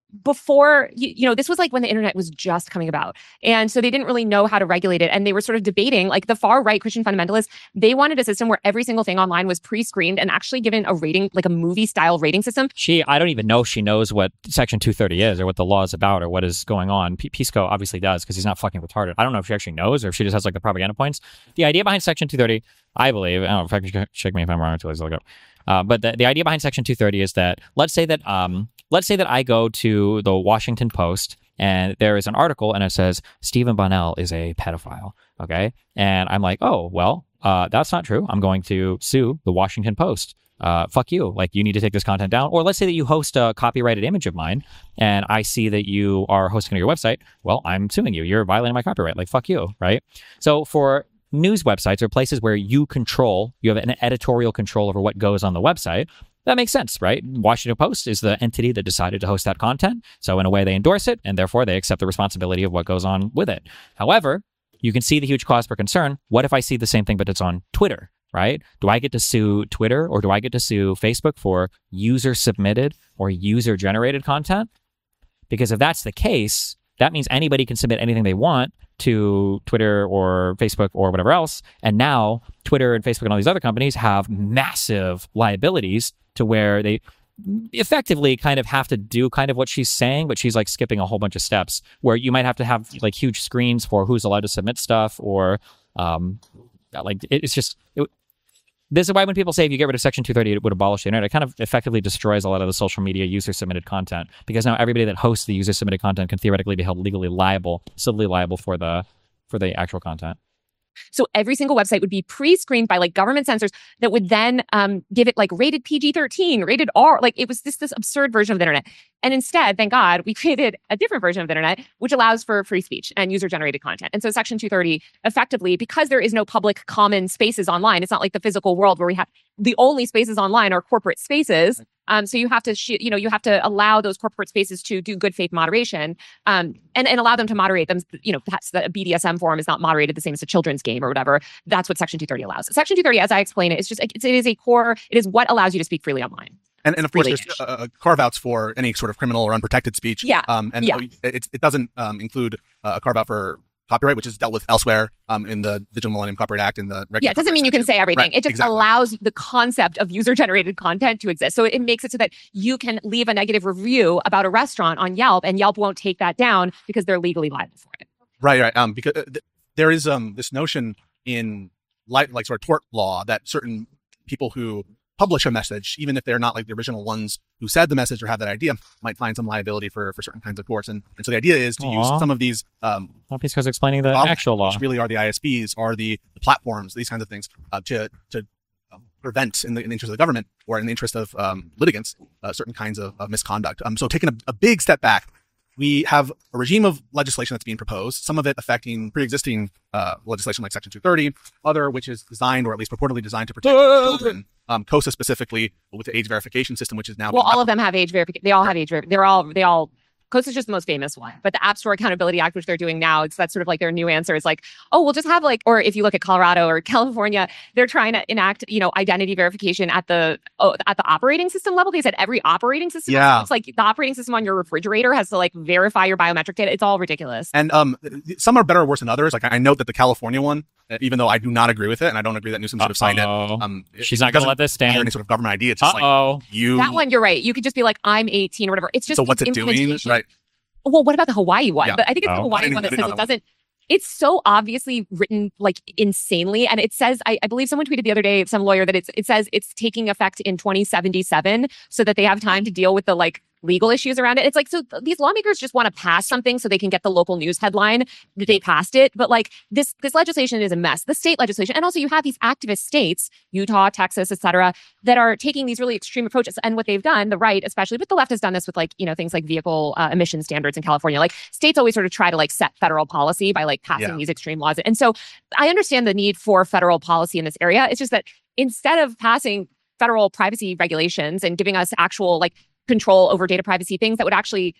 before, you, you know, this was like when the internet was just coming about. And so they didn't really know how to regulate it. And they were sort of debating, like the far right Christian fundamentalists, they wanted a system where every single thing online was pre-screened and actually given a rating, like a movie style rating system. She, I don't even know if she knows what Section two thirty is or what the law is about or what is going on. P- Pisco obviously does because he's not fucking retarded. I don't know if she actually knows or if she just has like the propaganda points. The idea behind Section two thirty, I believe, I don't know, if I check me if I'm wrong until I look it up. Uh, but the, the idea behind Section two thirty is that let's say that um, let's say that I go to the Washington Post and there is an article and it says Stephen Bonnell is a pedophile. Okay, and I'm like, oh well, uh, that's not true. I'm going to sue the Washington Post. Uh, fuck you. Like, you need to take this content down. Or let's say that you host a copyrighted image of mine and I see that you are hosting on your website. Well, I'm suing you. You're violating my copyright. Like, fuck you, right? So for news websites or places where you control, you have an editorial control over what goes on the website, that makes sense, right? Washington Post is the entity that decided to host that content. So in a way, they endorse it, and therefore they accept the responsibility of what goes on with it. However, you can see the huge cause for concern. What if I see the same thing, but it's on Twitter, right? Do I get to sue Twitter or do I get to sue Facebook for user-submitted or user-generated content? Because if that's the case, that means anybody can submit anything they want to Twitter or Facebook or whatever else. And now Twitter and Facebook and all these other companies have massive liabilities to where they effectively kind of have to do kind of what she's saying, but she's like skipping a whole bunch of steps where you might have to have like huge screens for who's allowed to submit stuff or um, like it, it's just... It, This is why when people say if you get rid of Section two thirty, it would abolish the internet, it kind of effectively destroys a lot of the social media user-submitted content because now everybody that hosts the user-submitted content can theoretically be held legally liable, civilly liable for the for the actual content. So every single website would be pre-screened by like government censors that would then um, give it like rated P G thirteen, rated R. Like it was this this absurd version of the internet. And instead, thank God, we created a different version of the internet, which allows for free speech and user-generated content. And so Section two thirty, effectively, because there is no public common spaces online, it's not like the physical world where we have the only spaces online are corporate spaces. Um, so you have to, sh- you know, you have to allow those corporate spaces to do good faith moderation, um, and and allow them to moderate them. You know, that's the B D S M forum is not moderated the same as a children's game or whatever. That's what Section two thirty allows. Section two thirty, as I explain it, is just it's, it is a core. It is what allows you to speak freely online. And, and of course, Really there's uh, carve-outs for any sort of criminal or unprotected speech. Yeah. Um, and Yeah. it, it doesn't um, include uh, a carve-out for copyright, which is dealt with elsewhere um, in the Digital Millennium Copyright Act and the Yeah, it doesn't mean you can say everything. Right, It just exactly. allows the concept of user-generated content to exist. So it makes it so that you can leave a negative review about a restaurant on Yelp, and Yelp won't take that down because they're legally liable for it. Right, right. Um, because uh, th- there is um this notion in like like sort of tort law that certain people who publish a message, even if they're not like the original ones who said the message or have that idea, might find some liability for, for certain kinds of torts. And, and so the idea is to Aww. use some of these um, Well, because explaining the um, actual law. which really are the I S Ps, are the, the platforms, these kinds of things, uh, to to um, prevent in the, in the interest of the government or in the interest of um, litigants uh, certain kinds of, of misconduct. Um, so taking a, a big step back, we have a regime of legislation that's being proposed, some of it affecting pre-existing uh, legislation like Section two thirty, other which is designed, or at least purportedly designed to protect children. Um, COSA specifically with the age verification system, which is now Well, being all of them have age verification. They all have age verification. They're all, they all, COSA is just the most famous one. But the App Store Accountability Act, which they're doing now, it's that's sort of like their new answer is like, oh, we'll just have like, or if you look at Colorado or California, they're trying to enact, you know, identity verification at the oh, at the operating system level. They said every operating system. Yeah. It's like the operating system on your refrigerator has to like verify your biometric data. It's all ridiculous. And um, some are better or worse than others. Like I note that the California one, uh, even though I do not agree with it, and I don't agree that Newsom should have signed it. Uh-oh. Um, it- She's it not going to doesn't let this hire stand. any sort of government idea. It's just like Uh-oh. you. That one, you're right. You could just be like, I'm eighteen or whatever. It's just So what's it's it doing? implementation. Right. Well, what about the Hawaii one? Yeah. But I think it's Oh. the I Hawaii didn't- one I that didn't says know it that one. doesn't. It's so obviously written like insanely, and it says I, I believe someone tweeted the other day, some lawyer, that it's it says it's taking effect in twenty seventy-seven, so that they have time to deal with the like legal issues around it. It's like so th- these lawmakers just want to pass something so they can get the local news headline that they passed it. But like this this legislation is a mess. The state legislation, and also you have these activist states, Utah, Texas, et cetera, that are taking these really extreme approaches. And what they've done, the right especially, but the left has done this with like you know things like vehicle uh, emission standards in California. Like states always sort of try to like set federal policy by like passing Yeah. these extreme laws. And so I understand the need for federal policy in this area. It's just that instead of passing federal privacy regulations and giving us actual like control over data privacy, things that would actually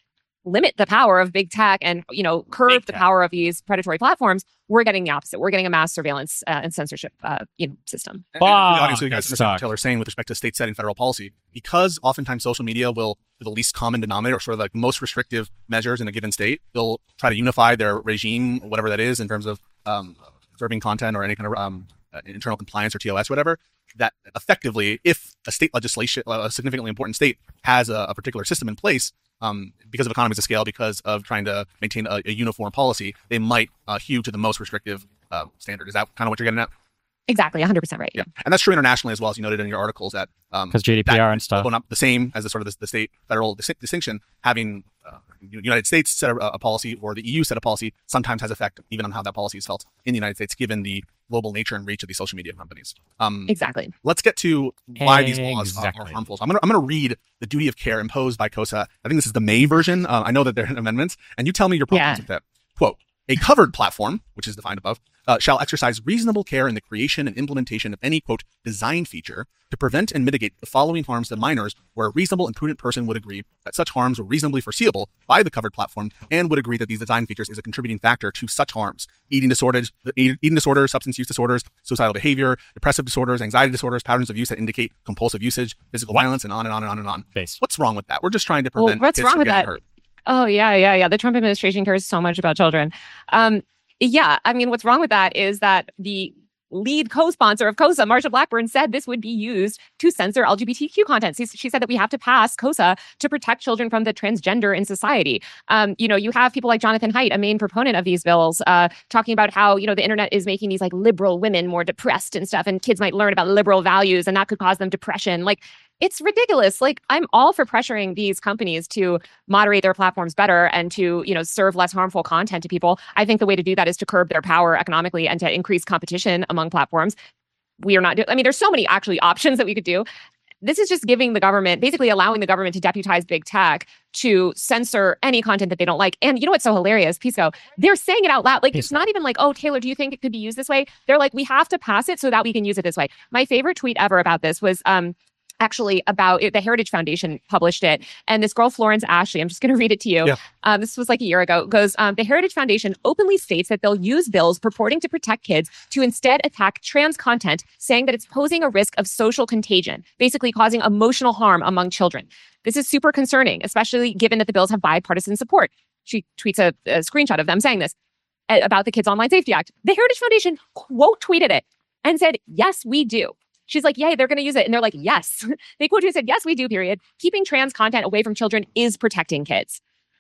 limit the power of big tech and, you know, curb Big the tech. power of these predatory platforms, we're getting the opposite. We're getting a mass surveillance uh, and censorship, uh, you know, system. And, and for the Fuck, audience, so you guys that understand what sucks. Taylor's saying with respect to state setting federal policy, because oftentimes social media will, the least common denominator, or sort of like most restrictive measures in a given state, they'll try to unify their regime, whatever that is, in terms of um, serving content or any kind of um, uh, internal compliance or T O S, whatever. That effectively, if a state legislation, a significantly important state, has a, a particular system in place, um, because of economies of scale, because of trying to maintain a, a uniform policy, they might uh, hew to the most restrictive uh, standard. Is that kind of what you're getting at? Exactly, one hundred percent right. Yeah, and that's true internationally as well, as you noted in your articles, that um, Because G D P R that- and stuff. although not the same as the sort of the, the state federal dis- distinction, having uh, United States set a, a policy or the E U set a policy sometimes has effect even on how that policy is felt in the United States, given the global nature and reach of these social media companies. Um, Exactly. let's get to why these laws are- are Exactly. harmful. So I'm going to I'm going to read the duty of care imposed by COSA. I think this is the May version. Uh, I know that there are amendments, and you tell me your problems Yeah. with that. Quote: a covered platform, which is defined above, uh, shall exercise reasonable care in the creation and implementation of any, quote, design feature to prevent and mitigate the following harms to minors where a reasonable and prudent person would agree that such harms were reasonably foreseeable by the covered platform and would agree that these design features is a contributing factor to such harms: eating disorders, eating disorders, substance use disorders, suicidal behavior, depressive disorders, anxiety disorders, patterns of use that indicate compulsive usage, physical violence, and on and on and on and on. Base. What's wrong with that? We're just trying to Well, prevent what's kids wrong from with getting that? hurt. Oh, yeah, yeah, yeah. The Trump administration cares so much about children. Um, yeah, I mean, what's wrong with that is that the lead co-sponsor of COSA, Marsha Blackburn, said this would be used to censor L G B T Q content. She, she said that we have to pass COSA to protect children from the transgender in society. Um, you know, you have people like Jonathan Haidt, a main proponent of these bills, uh, talking about how, you know, the internet is making these like liberal women more depressed and stuff, and kids might learn about liberal values and that could cause them depression. Like, it's ridiculous. Like, I'm all for pressuring these companies to moderate their platforms better and to, you know, serve less harmful content to people. I think the way to do that is to curb their power economically and to increase competition among platforms. We are not doing, I mean, there's so many actually options that we could do. This is just giving the government, basically allowing the government to deputize big tech to censor any content that they don't like. And you know what's so hilarious, Pisco? They're saying it out loud. Like, it's Pisco. not even like, oh, Taylor, do you think it could be used this way? They're like, we have to pass it so that we can use it this way. My favorite tweet ever about this was, um, actually about it, the Heritage Foundation published it. And this girl, Florence Ashley, I'm just going to read it to you. Yeah. Um, this was like a year ago, goes, um, the Heritage Foundation openly states that they'll use bills purporting to protect kids to instead attack trans content, saying that it's posing a risk of social contagion, basically causing emotional harm among children. This is super concerning, especially given that the bills have bipartisan support. She tweets a, a screenshot of them saying this uh, about the Kids Online Safety Act. The Heritage Foundation quote tweeted it and said, yes, we do. She's like, yay, they're going to use it. And they're like, yes. They quote you and said, yes, we do, period. Keeping trans content away from children is protecting kids.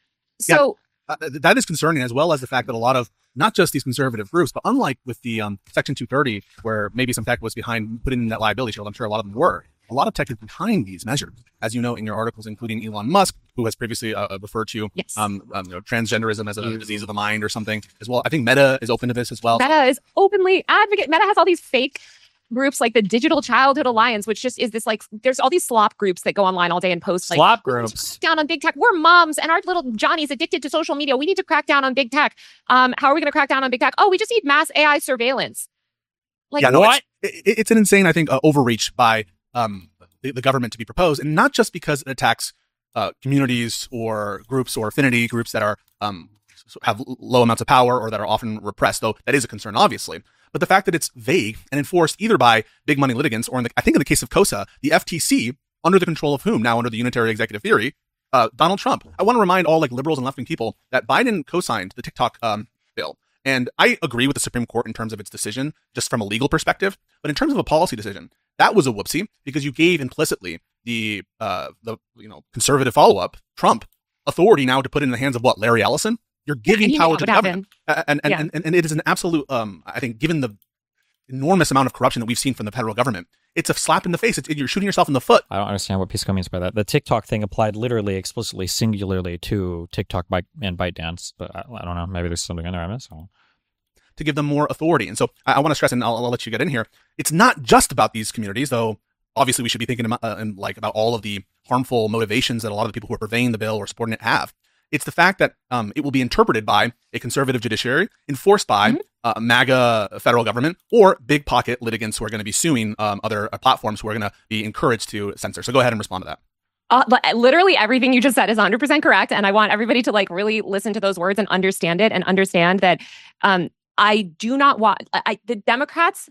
So Uh, th- that is concerning, as well as the fact that a lot of, not just these conservative groups, but unlike with the um, Section two thirty, where maybe some tech was behind putting in that liability shield, I'm sure a lot of them were. A lot of tech is behind these measures, as you know in your articles, including Elon Musk, who has previously uh, referred to Yes. um, um, you know, transgenderism as a disease of the mind or something as well. I think Meta is open to this as well. Meta is openly advocate. Meta has all these fake groups like the Digital Childhood Alliance, which just is this like, there's all these slop groups that go online all day and post like, Slop "We need to groups. crack down on big tech. We're moms and our little Johnny's addicted to social media. We need to crack down on big tech. Um, how are we going to crack down on big tech? Oh, we just need mass A I surveillance. Like, yeah, no, What? It's, it, it's an insane, I think, uh, overreach by um, the, the government to be proposed, and not just because it attacks uh, communities or groups or affinity groups that are um, have low amounts of power or that are often repressed, though that is a concern, obviously. But the fact that it's vague and enforced either by big money litigants or, in the, I think in the case of COSA, the F T C, under the control of whom, now under the unitary executive theory, uh, Donald Trump. I want to remind all like liberals and left-wing people that Biden co-signed the TikTok um, bill. And I agree with the Supreme Court in terms of its decision, just from a legal perspective. But in terms of a policy decision, that was a whoopsie because you gave implicitly the uh, the you know conservative follow-up, Trump, authority now to put it in the hands of what, Larry Ellison? You're giving you know power what to the would government. Uh, and, and, Yeah. and, and, and it is an absolute, um, I think, given the enormous amount of corruption that we've seen from the federal government, it's a slap in the face. It's, you're shooting yourself in the foot. I don't understand what Pisco means by that. The TikTok thing applied literally, explicitly, singularly to TikTok Byte and ByteDance. But I, I don't know. Maybe there's something in there I missed. I don't know. To give them more authority. And so I, I want to stress, and I'll, I'll let you get in here, it's not just about these communities, though obviously we should be thinking about, uh, and like about all of the harmful motivations that a lot of the people who are purveying the bill or supporting it have. It's the fact that um, it will be interpreted by a conservative judiciary, enforced by Mhm. uh, MAGA federal government, or big pocket litigants who are going to be suing um, other uh, platforms who are going to be encouraged to censor. So go ahead and respond to that. Uh, but literally everything you just said is one hundred percent correct. And I want everybody to like really listen to those words and understand it and understand that um, I do not want I, the Democrats.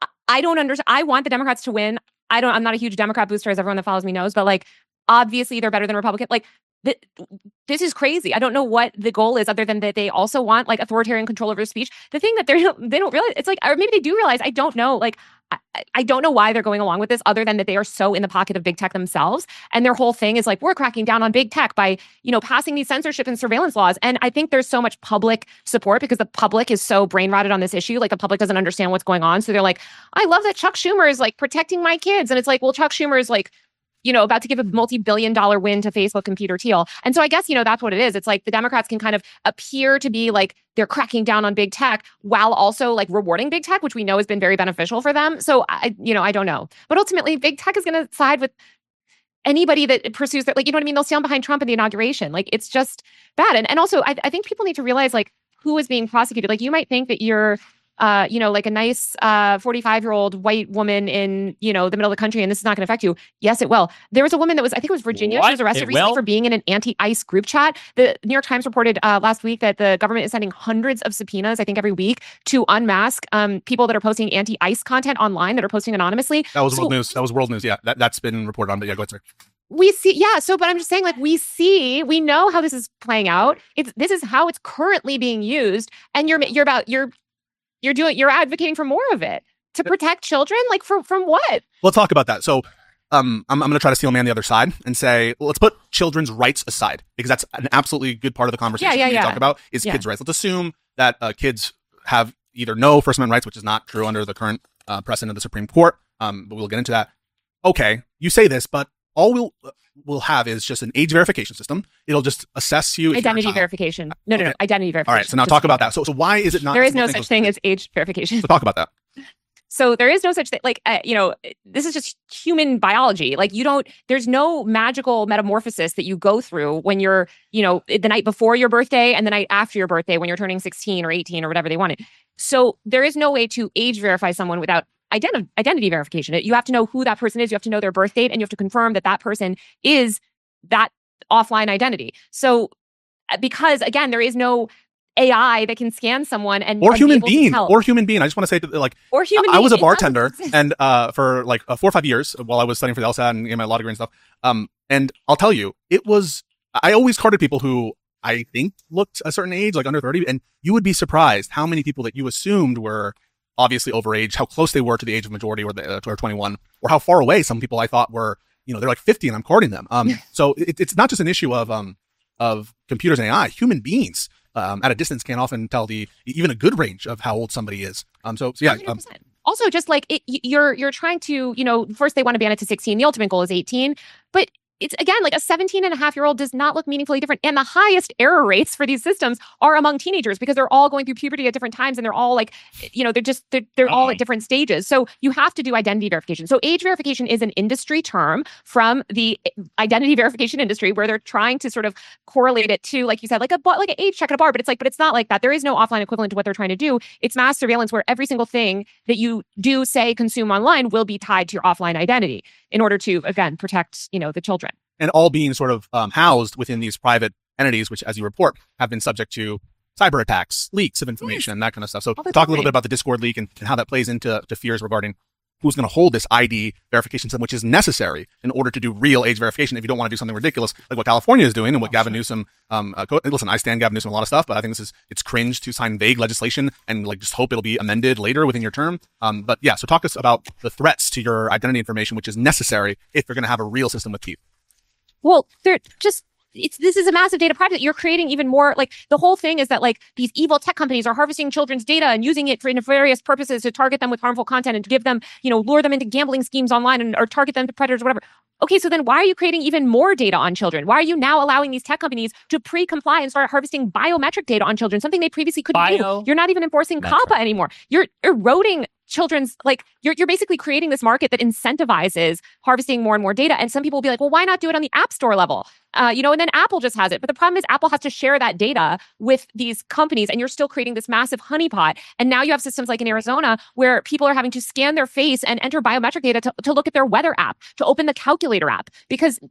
I don't understand. I want the Democrats to win. I don't, I'm not a huge Democrat booster, as everyone that follows me knows, but like, obviously they're better than Republican. Like, th- this is crazy. I don't know what the goal is other than that they also want like authoritarian control over speech. The thing that they're, they don't realize, it's like, or maybe they do realize, I don't know. Like, I, I don't know why they're going along with this other than that they are so in the pocket of big tech themselves. And their whole thing is like, we're cracking down on big tech by, you know, passing these censorship and surveillance laws. And I think there's so much public support because the public is so brain rotted on this issue. Like the public doesn't understand what's going on. So they're like, I love that Chuck Schumer is like protecting my kids. And it's like, well, Chuck Schumer is like, you know, about to give a multi-billion dollar win to Facebook and Peter Thiel. And so I guess, you know, that's what it is. It's like the Democrats can kind of appear to be like they're cracking down on big tech while also like rewarding big tech, which we know has been very beneficial for them. So I, you know, I don't know. But ultimately, big tech is going to side with anybody that pursues that. Like, you know what I mean? They'll stand behind Trump in the inauguration. Like, it's just bad. And, and also, I, I think people need to realize like who is being prosecuted. Like, you might think that you're Uh, you know, like a nice uh, forty-five-year-old white woman in, you know, the middle of the country, and this is not going to affect you. Yes, it will. There was a woman that was, I think it was Virginia. What? She was arrested It recently will? for being in an anti-ICE group chat. The New York Times reported uh, last week that the government is sending hundreds of subpoenas, I think every week, to unmask um, people that are posting anti-ICE content online, that are posting anonymously. That was So- world news. That was world news. Yeah, that, that's been reported on. But yeah, go ahead, sir. We see, yeah. So, but I'm just saying, like, we see, we know how this is playing out. It's this is how it's currently being used, and you're you're about you're you're doing you're advocating for more of it to protect children. Like, for from what? Let's talk about that. So, um, I'm, I'm going to try to steel man the other side and say, well, let's put children's rights aside because that's an absolutely good part of the conversation. Yeah, yeah, we yeah. talk about is Yeah. kids' rights. Let's assume that uh, kids have either no First Amendment rights, which is not true under the current uh, precedent of the Supreme Court. Um, but we'll get into that. Okay, you say this, but all we'll we'll have is just an age verification system. It'll just assess you. if you're a Identity child. verification. No, no, no. Okay. Identity verification. All right, so now Just- talk about that. So, so why is it not? There is no something such thing as age verification. So talk about that. So there is no such thing. Like, uh, you know, this is just human biology. Like, you don't, there's no magical metamorphosis that you go through when you're, you know, the night before your birthday and the night after your birthday when you're turning sixteen or eighteen or whatever they wanted. So there is no way to age verify someone without identi- identity verification. You have to know who that person is. You have to know their birth date, and you have to confirm that that person is that offline identity. So uh, because, again, there is no A I that can scan someone and Or and be human able to being, tell. or human being. I just want to say that, like, or human. I was a being. It doesn't bartender, exist. and uh, for like uh, four or five years while I was studying for the LSAT and getting my law degree and stuff. Um, and I'll tell you, it was. I always carded people who I think looked a certain age, like under thirty, and you would be surprised how many people that you assumed were obviously overage, how close they were to the age of majority, or the uh, or twenty-one, or how far away some people I thought were. You know, they're like fifty, and I'm carding them. Um, so it, it's not just an issue of um of computers and A I. Human beings um, at a distance can often tell the even a good range of how old somebody is. Um, so, so yeah. Um, one hundred percent. Also, just like it, y- you're you're trying to, you know, first they want to ban it to sixteen. The ultimate goal is eighteen, but it's again like a seventeen and a half year old does not look meaningfully different. And the highest error rates for these systems are among teenagers because they're all going through puberty at different times, and they're all like, you know, they're just they're, they're all at different stages. So you have to do identity verification. So age verification is an industry term from the identity verification industry where they're trying to sort of correlate it to, like you said, like a bar, like an age check at a bar. But it's like, but it's not like that. There is no offline equivalent to what they're trying to do. It's mass surveillance where every single thing that you do, say, consume online will be tied to your offline identity in order to, again, protect, you know, the children. and all being sort of um, housed within these private entities, which, as you report, have been subject to cyber attacks, leaks of information, and that kind of stuff. So All the talk a little time. bit about the Discord leak and, and how that plays into to fears regarding who's going to hold this I D verification system, which is necessary in order to do real age verification if you don't want to do something ridiculous like what California is doing and what Gavin Newsom, um, uh, co- listen, I stand Gavin Newsom a lot of stuff, but I think this is, it's cringe to sign vague legislation and like just hope it'll be amended later within your term. Um, but yeah, so talk us about the threats to your identity information, which is necessary if you're going to have a real system with teeth. Well, they're just it's this is a massive data privacy. You're creating even more, like, the whole thing is that like these evil tech companies are harvesting children's data and using it for nefarious purposes to target them with harmful content and to give them, you know, lure them into gambling schemes online and or target them to predators or whatever. Okay, so then why are you creating even more data on children? Why are you now allowing these tech companies to pre-comply and start harvesting biometric data on children, something they previously couldn't Bio- do? You're not even enforcing metric. COPPA anymore. You're eroding children's, like, you're you're basically creating this market that incentivizes harvesting more and more data. And some people will be like, well, why not do it on the App Store level? Uh, you know, and then Apple just has it. But the problem is Apple has to share that data with these companies, and you're still creating this massive honeypot. And now you have systems like in Arizona where people are having to scan their face and enter biometric data to, to look at their weather app, to open the calculator app, because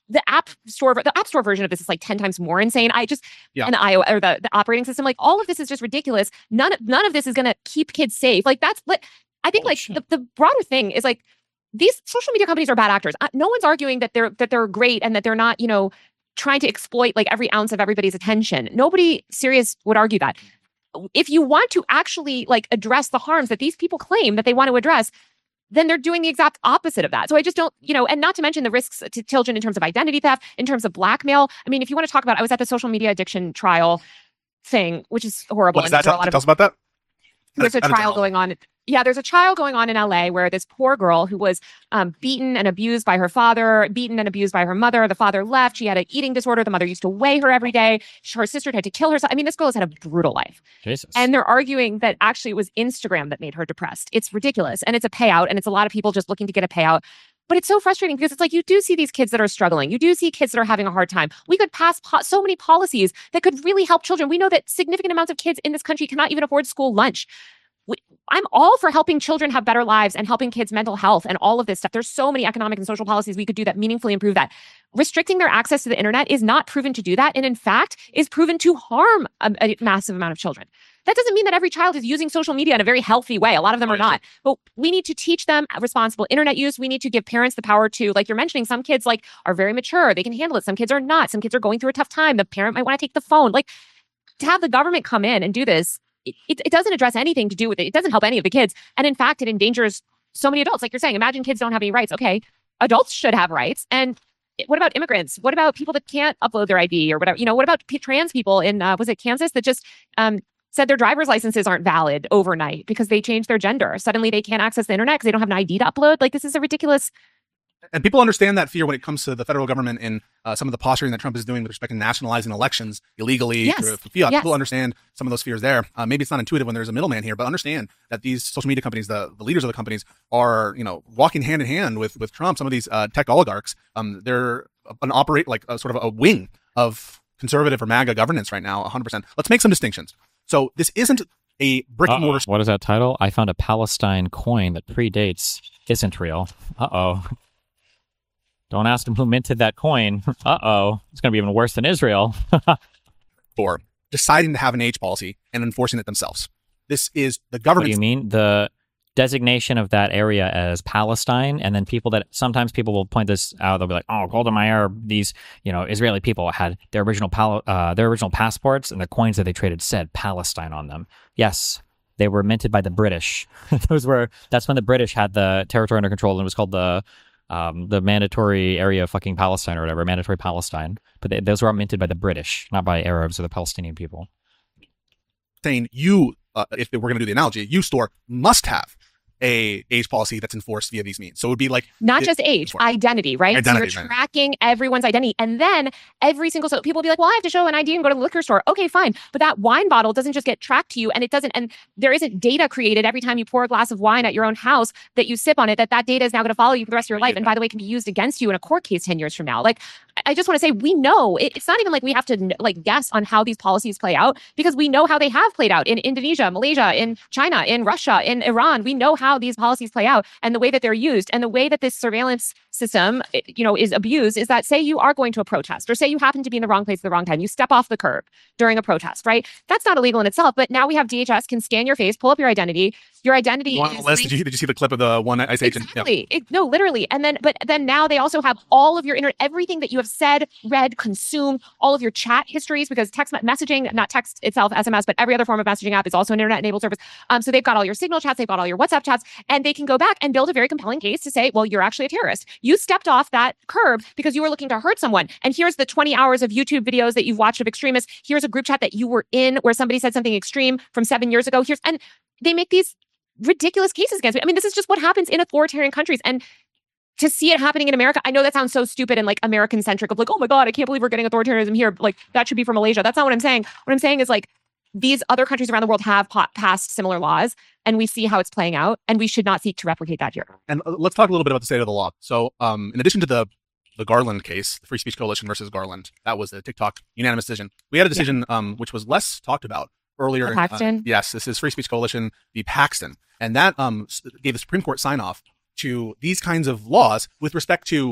the app store, the app store version of this is like ten times more insane. I just, Yeah. and the iOS or the, the operating system, like all of this is just ridiculous. None, none of this is going to keep kids safe. Like that's like, I think Holy like shit. the, the broader thing is like these social media companies are bad actors. Uh, no one's arguing that they're, that they're great and that they're not, you know, trying to exploit like every ounce of everybody's attention. Nobody serious would argue that. If you want to actually like address the harms that these people claim that they want to address, then they're doing the exact opposite of that. So I just don't, you know, and not to mention the risks to children in terms of identity theft, in terms of blackmail. I mean, if you want to talk about, I was at the social media addiction trial thing, which is horrible. What is and that? there are Tell, a lot of tell us about that. there's a I don't trial know. going on. Yeah, there's a trial going on in L A where this poor girl who was um, beaten and abused by her father, beaten and abused by her mother. The father left. She had an eating disorder. The mother used to weigh her every day. Her sister tried to kill herself. I mean, this girl has had a brutal life. Jesus. And they're arguing that actually it was Instagram that made her depressed. It's ridiculous. And it's a payout. And it's a lot of people just looking to get a payout. But it's so frustrating because it's like you do see these kids that are struggling. You do see kids that are having a hard time. We could pass po- so many policies that could really help children. We know that significant amounts of kids in this country cannot even afford school lunch. We, I'm all for helping children have better lives and helping kids' mental health and all of this stuff. There's so many economic and social policies we could do that meaningfully improve that. Restricting their access to the internet is not proven to do that. And in fact, is proven to harm a, a massive amount of children. That doesn't mean that every child is using social media in a very healthy way. A lot of them are not. But we need to teach them responsible internet use. We need to give parents the power to, like you're mentioning, some kids like are very mature. They can handle it. Some kids are not. Some kids are going through a tough time. The parent might want to take the phone. Like to have the government come in and do this, it, it, it doesn't address anything to do with it. It doesn't help any of the kids. And in fact, it endangers so many adults. Like you're saying, imagine kids don't have any rights. Okay, adults should have rights. And what about immigrants? What about people that can't upload their I D or whatever? You know, what about p- trans people in, uh, was it Kansas that just um, said their driver's licenses aren't valid overnight because they changed their gender? Suddenly they can't access the internet because they don't have an I D to upload. Like this is a ridiculous. And people understand that fear when it comes to the federal government and uh, some of the posturing that Trump is doing with respect to nationalizing elections illegally Yes. through fiat. Yes. People understand some of those fears there. Uh, maybe it's not intuitive when there's a middleman here, but understand that these social media companies, the, the leaders of the companies, are you know walking hand in hand with with Trump. Some of these uh, tech oligarchs, um, they're an operate like a sort of a wing of conservative or MAGA governance right now. one hundred percent. Let's make some distinctions. So this isn't a brick and Uh-oh. mortar. What is that title? I found a Palestine coin that predates isn't real. Uh-oh. Don't ask them who minted that coin. Uh-oh. It's going to be even worse than Israel. For deciding to have an age policy and enforcing it themselves. This is the What do government. you mean? The designation of that area as Palestine, and then people that sometimes people will point this out. They'll be like, "Oh, Golda Meir, these you know Israeli people had their original pal- uh, their original passports and the coins that they traded said Palestine on them." Yes, they were minted by the British. Those were that's when the British had the territory under control, and it was called the um, the mandatory area of fucking Palestine or whatever, mandatory Palestine. But they, those were all minted by the British, not by Arabs or the Palestinian people. saying you, uh, if we're going to do the analogy, you store must have a age policy that's enforced via these means. So it would be like Not it- just age, for- identity, right? Identity, so you're right. tracking everyone's identity. And then every single, so people will be like, well, I have to show an I D and go to the liquor store. Okay, fine. But that wine bottle doesn't just get tracked to you and it doesn't, and there isn't data created every time you pour a glass of wine at your own house that you sip on it, that that data is now going to follow you for the rest of your life. And by the way, it can be used against you in a court case ten years from now. Like, I just want to say, we know it, it's not even like we have to kn- like guess on how these policies play out because we know how they have played out in Indonesia, Malaysia, in China, in Russia, in Iran. We know how these policies play out and the way that they're used and the way that this surveillance system, eh, you know, is abused is that say you are going to a protest or say you happen to be in the wrong place at the wrong time, you step off the curb during a protest, right? That's not illegal in itself, but now we have D H S can scan your face, pull up your identity. Your identity You want on is the list? Did you, did you see the clip of the one ice agent? Yeah. Exactly. It- no, literally. And then, but then now they also have all of your internet, everything that you have said, read, consumed, all of your chat histories, because text me- messaging, not text itself, S M S, but every other form of messaging app is also an internet enabled service. Um, so they've got all your Signal chats, they've got all your WhatsApp chats, and they can go back and build a very compelling case to say, well, you're actually a terrorist. You stepped off that curb because you were looking to hurt someone. And here's the twenty hours of YouTube videos that you've watched of extremists. Here's a group chat that you were in where somebody said something extreme from seven years ago. Here's, and they make these ridiculous cases against me. I mean, this is just what happens in authoritarian countries. And to see it happening in America, I know that sounds so stupid and like American centric of like, oh my God, I can't believe we're getting authoritarianism here. Like that should be from Malaysia. That's not what I'm saying. What I'm saying is like these other countries around the world have pa- passed similar laws and we see how it's playing out and we should not seek to replicate that here. And uh, let's talk a little bit about the state of the law. So, um, in addition to the the Garland case, the Free Speech Coalition versus Garland, that was the TikTok unanimous decision. We had a decision um, which was less talked about earlier. The Paxton? Uh, yes, this is Free Speech Coalition v. Paxton, and that um, s- gave the Supreme Court sign off to these kinds of laws with respect to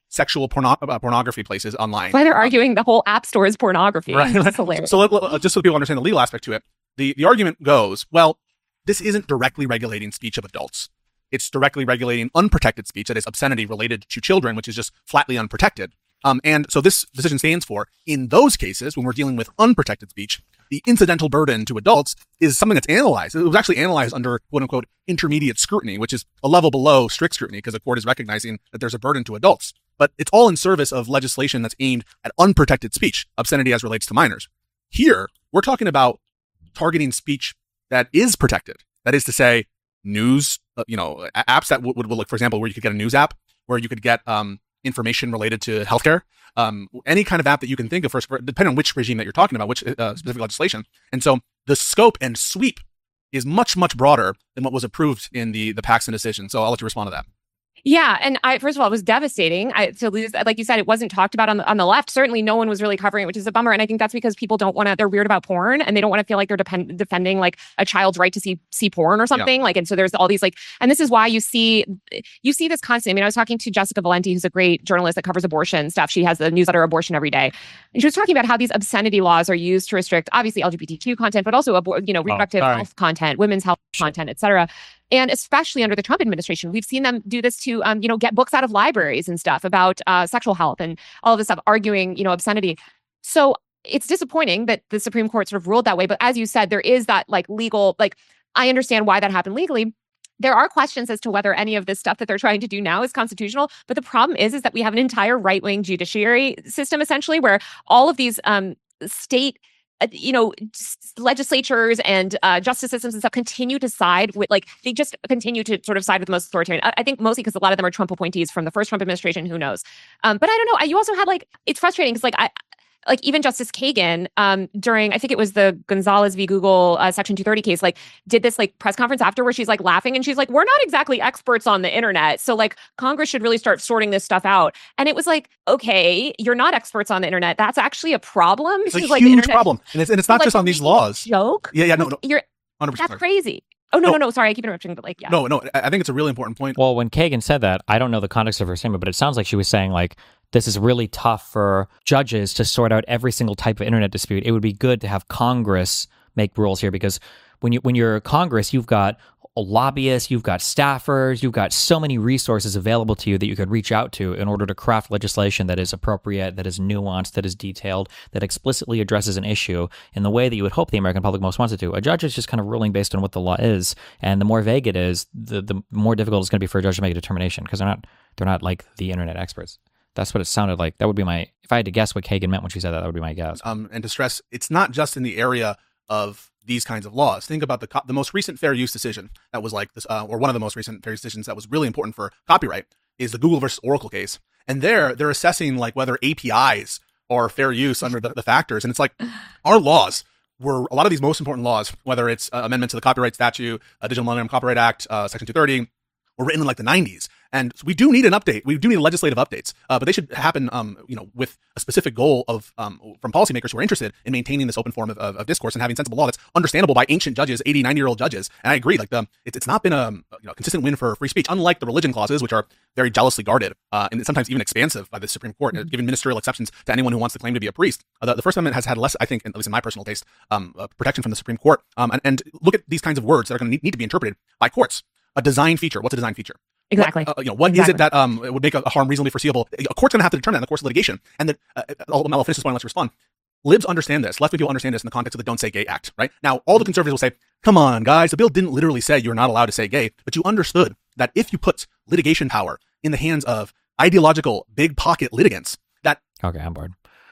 sexual porno- uh, pornography places online. That's why they're arguing the whole app store is pornography. Right. That's hilarious. So, let, let, just so people understand the legal aspect to it, the, the argument goes, well, this isn't directly regulating speech of adults. It's directly regulating unprotected speech, that is obscenity related to children, which is just flatly unprotected. Um, and so this decision stands for, in those cases, when we're dealing with unprotected speech, the incidental burden to adults is something that's analyzed. It was actually analyzed under quote unquote intermediate scrutiny, which is a level below strict scrutiny because the court is recognizing that there's a burden to adults. But it's all in service of legislation that's aimed at unprotected speech, obscenity as relates to minors. Here, we're talking about targeting speech that is protected. That is to say, news, uh, you know, apps that would, would look, for example, where you could get a news app, where you could get um, information related to healthcare, um, any kind of app that you can think of, first, depending on which regime that you're talking about, which uh, specific legislation. And so the scope and sweep is much, much broader than what was approved in the, the Paxson decision. So I'll let you respond to that. Yeah, and I first of all, it was devastating I, to lose. Like you said, it wasn't talked about on the on the left. Certainly, no one was really covering it, which is a bummer. And I think that's because people don't want to. They're weird about porn, and they don't want to feel like they're depend, defending like a child's right to see see porn or something. Yeah. Like, and so there's all these like, and this is why you see you see this constantly. I mean, I was talking to Jessica Valenti, who's a great journalist that covers abortion stuff. She has the newsletter Abortion Every Day, and she was talking about how these obscenity laws are used to restrict obviously L G B T Q content, but also you know reproductive oh, health content, women's health content, et cetera. And especially under the Trump administration, we've seen them do this to, um, you know, get books out of libraries and stuff about uh, sexual health and all of this stuff, arguing, you know, obscenity. So it's disappointing that the Supreme Court sort of ruled that way. But as you said, there is that like legal, like, I understand why that happened legally. There are questions as to whether any of this stuff that they're trying to do now is constitutional. But the problem is, is that we have an entire right-wing judiciary system, essentially, where all of these um, state Uh, you know, legislatures and uh, justice systems and stuff continue to side with, like, they just continue to sort of side with the most authoritarian. I, I think mostly because a lot of them are Trump appointees from the first Trump administration. Who knows? Um, but I don't know. I, you also had like, it's frustrating because like I. Like even Justice Kagan um, during, I think it was the Gonzalez v. Google uh, Section two thirty case, like did this like press conference after where she's like laughing and she's like, we're not exactly experts on the internet. So like Congress should really start sorting this stuff out. And it was like, okay, you're not experts on the internet. That's actually a problem. It's a huge like, the internet, problem. And it's, and it's not like, just on these laws. Joke? Yeah, yeah, no, no. You're, one hundred percent that's crazy. Oh, no, no, no, no. Sorry, I keep interrupting, but like, yeah. No, no, I think it's a really important point. Well, when Kagan said that, I don't know the context of her statement, but it sounds like she was saying like, this is really tough for judges to sort out every single type of internet dispute. It would be good to have Congress make rules here because when you when you're Congress, you've got lobbyists, you've got staffers, you've got so many resources available to you that you could reach out to in order to craft legislation that is appropriate, that is nuanced, that is detailed, that explicitly addresses an issue in the way that you would hope the American public most wants it to. A judge is just kind of ruling based on what the law is, and the more vague it is, the the more difficult it's going to be for a judge to make a determination because they're not they're not like the internet experts. That's what it sounded like. That would be my, if I had to guess what Kagan meant when she said that, that would be my guess. Um, and to stress, it's not just in the area of these kinds of laws. Think about the co- the most recent fair use decision that was like this, uh, or one of the most recent fair use decisions that was really important for copyright is the Google versus Oracle case. And there, they're assessing like whether A P Is are fair use under the, the factors. And it's like our laws were, a lot of these most important laws, whether it's uh, amendment to the copyright statute, uh, Digital Millennium Copyright Act, uh, Section two thirty, were written in like the nineties. And we do need an update. We do need legislative updates, uh, but they should happen, um, you know, with a specific goal of um, from policymakers who are interested in maintaining this open form of, of, of discourse and having sensible law that's understandable by ancient judges, eighty, ninety year old judges. And I agree, like the it's, it's not been a you know, consistent win for free speech, unlike the religion clauses, which are very jealously guarded uh, and sometimes even expansive by the Supreme Court, mm-hmm. giving ministerial exceptions to anyone who wants to claim to be a priest. Uh, the, the First Amendment has had less, I think, at least in my personal taste, um, uh, protection from the Supreme Court. Um, and, and look at these kinds of words that are going to need, need to be interpreted by courts. A design feature. What's a design feature? Exactly. What, uh, you know, what exactly. is it that um would make a, a harm reasonably foreseeable? A court's going to have to determine that in the course of litigation. And that uh, I'll, I'll finish this point. Let's respond. Libs understand this. Left-wing people understand this in the context of the Don't Say Gay Act, right? Now, all the conservatives will say, "Come on, guys, the bill didn't literally say you're not allowed to say gay, but you understood that if you put litigation power in the hands of ideological big pocket litigants, that okay, I'm bored.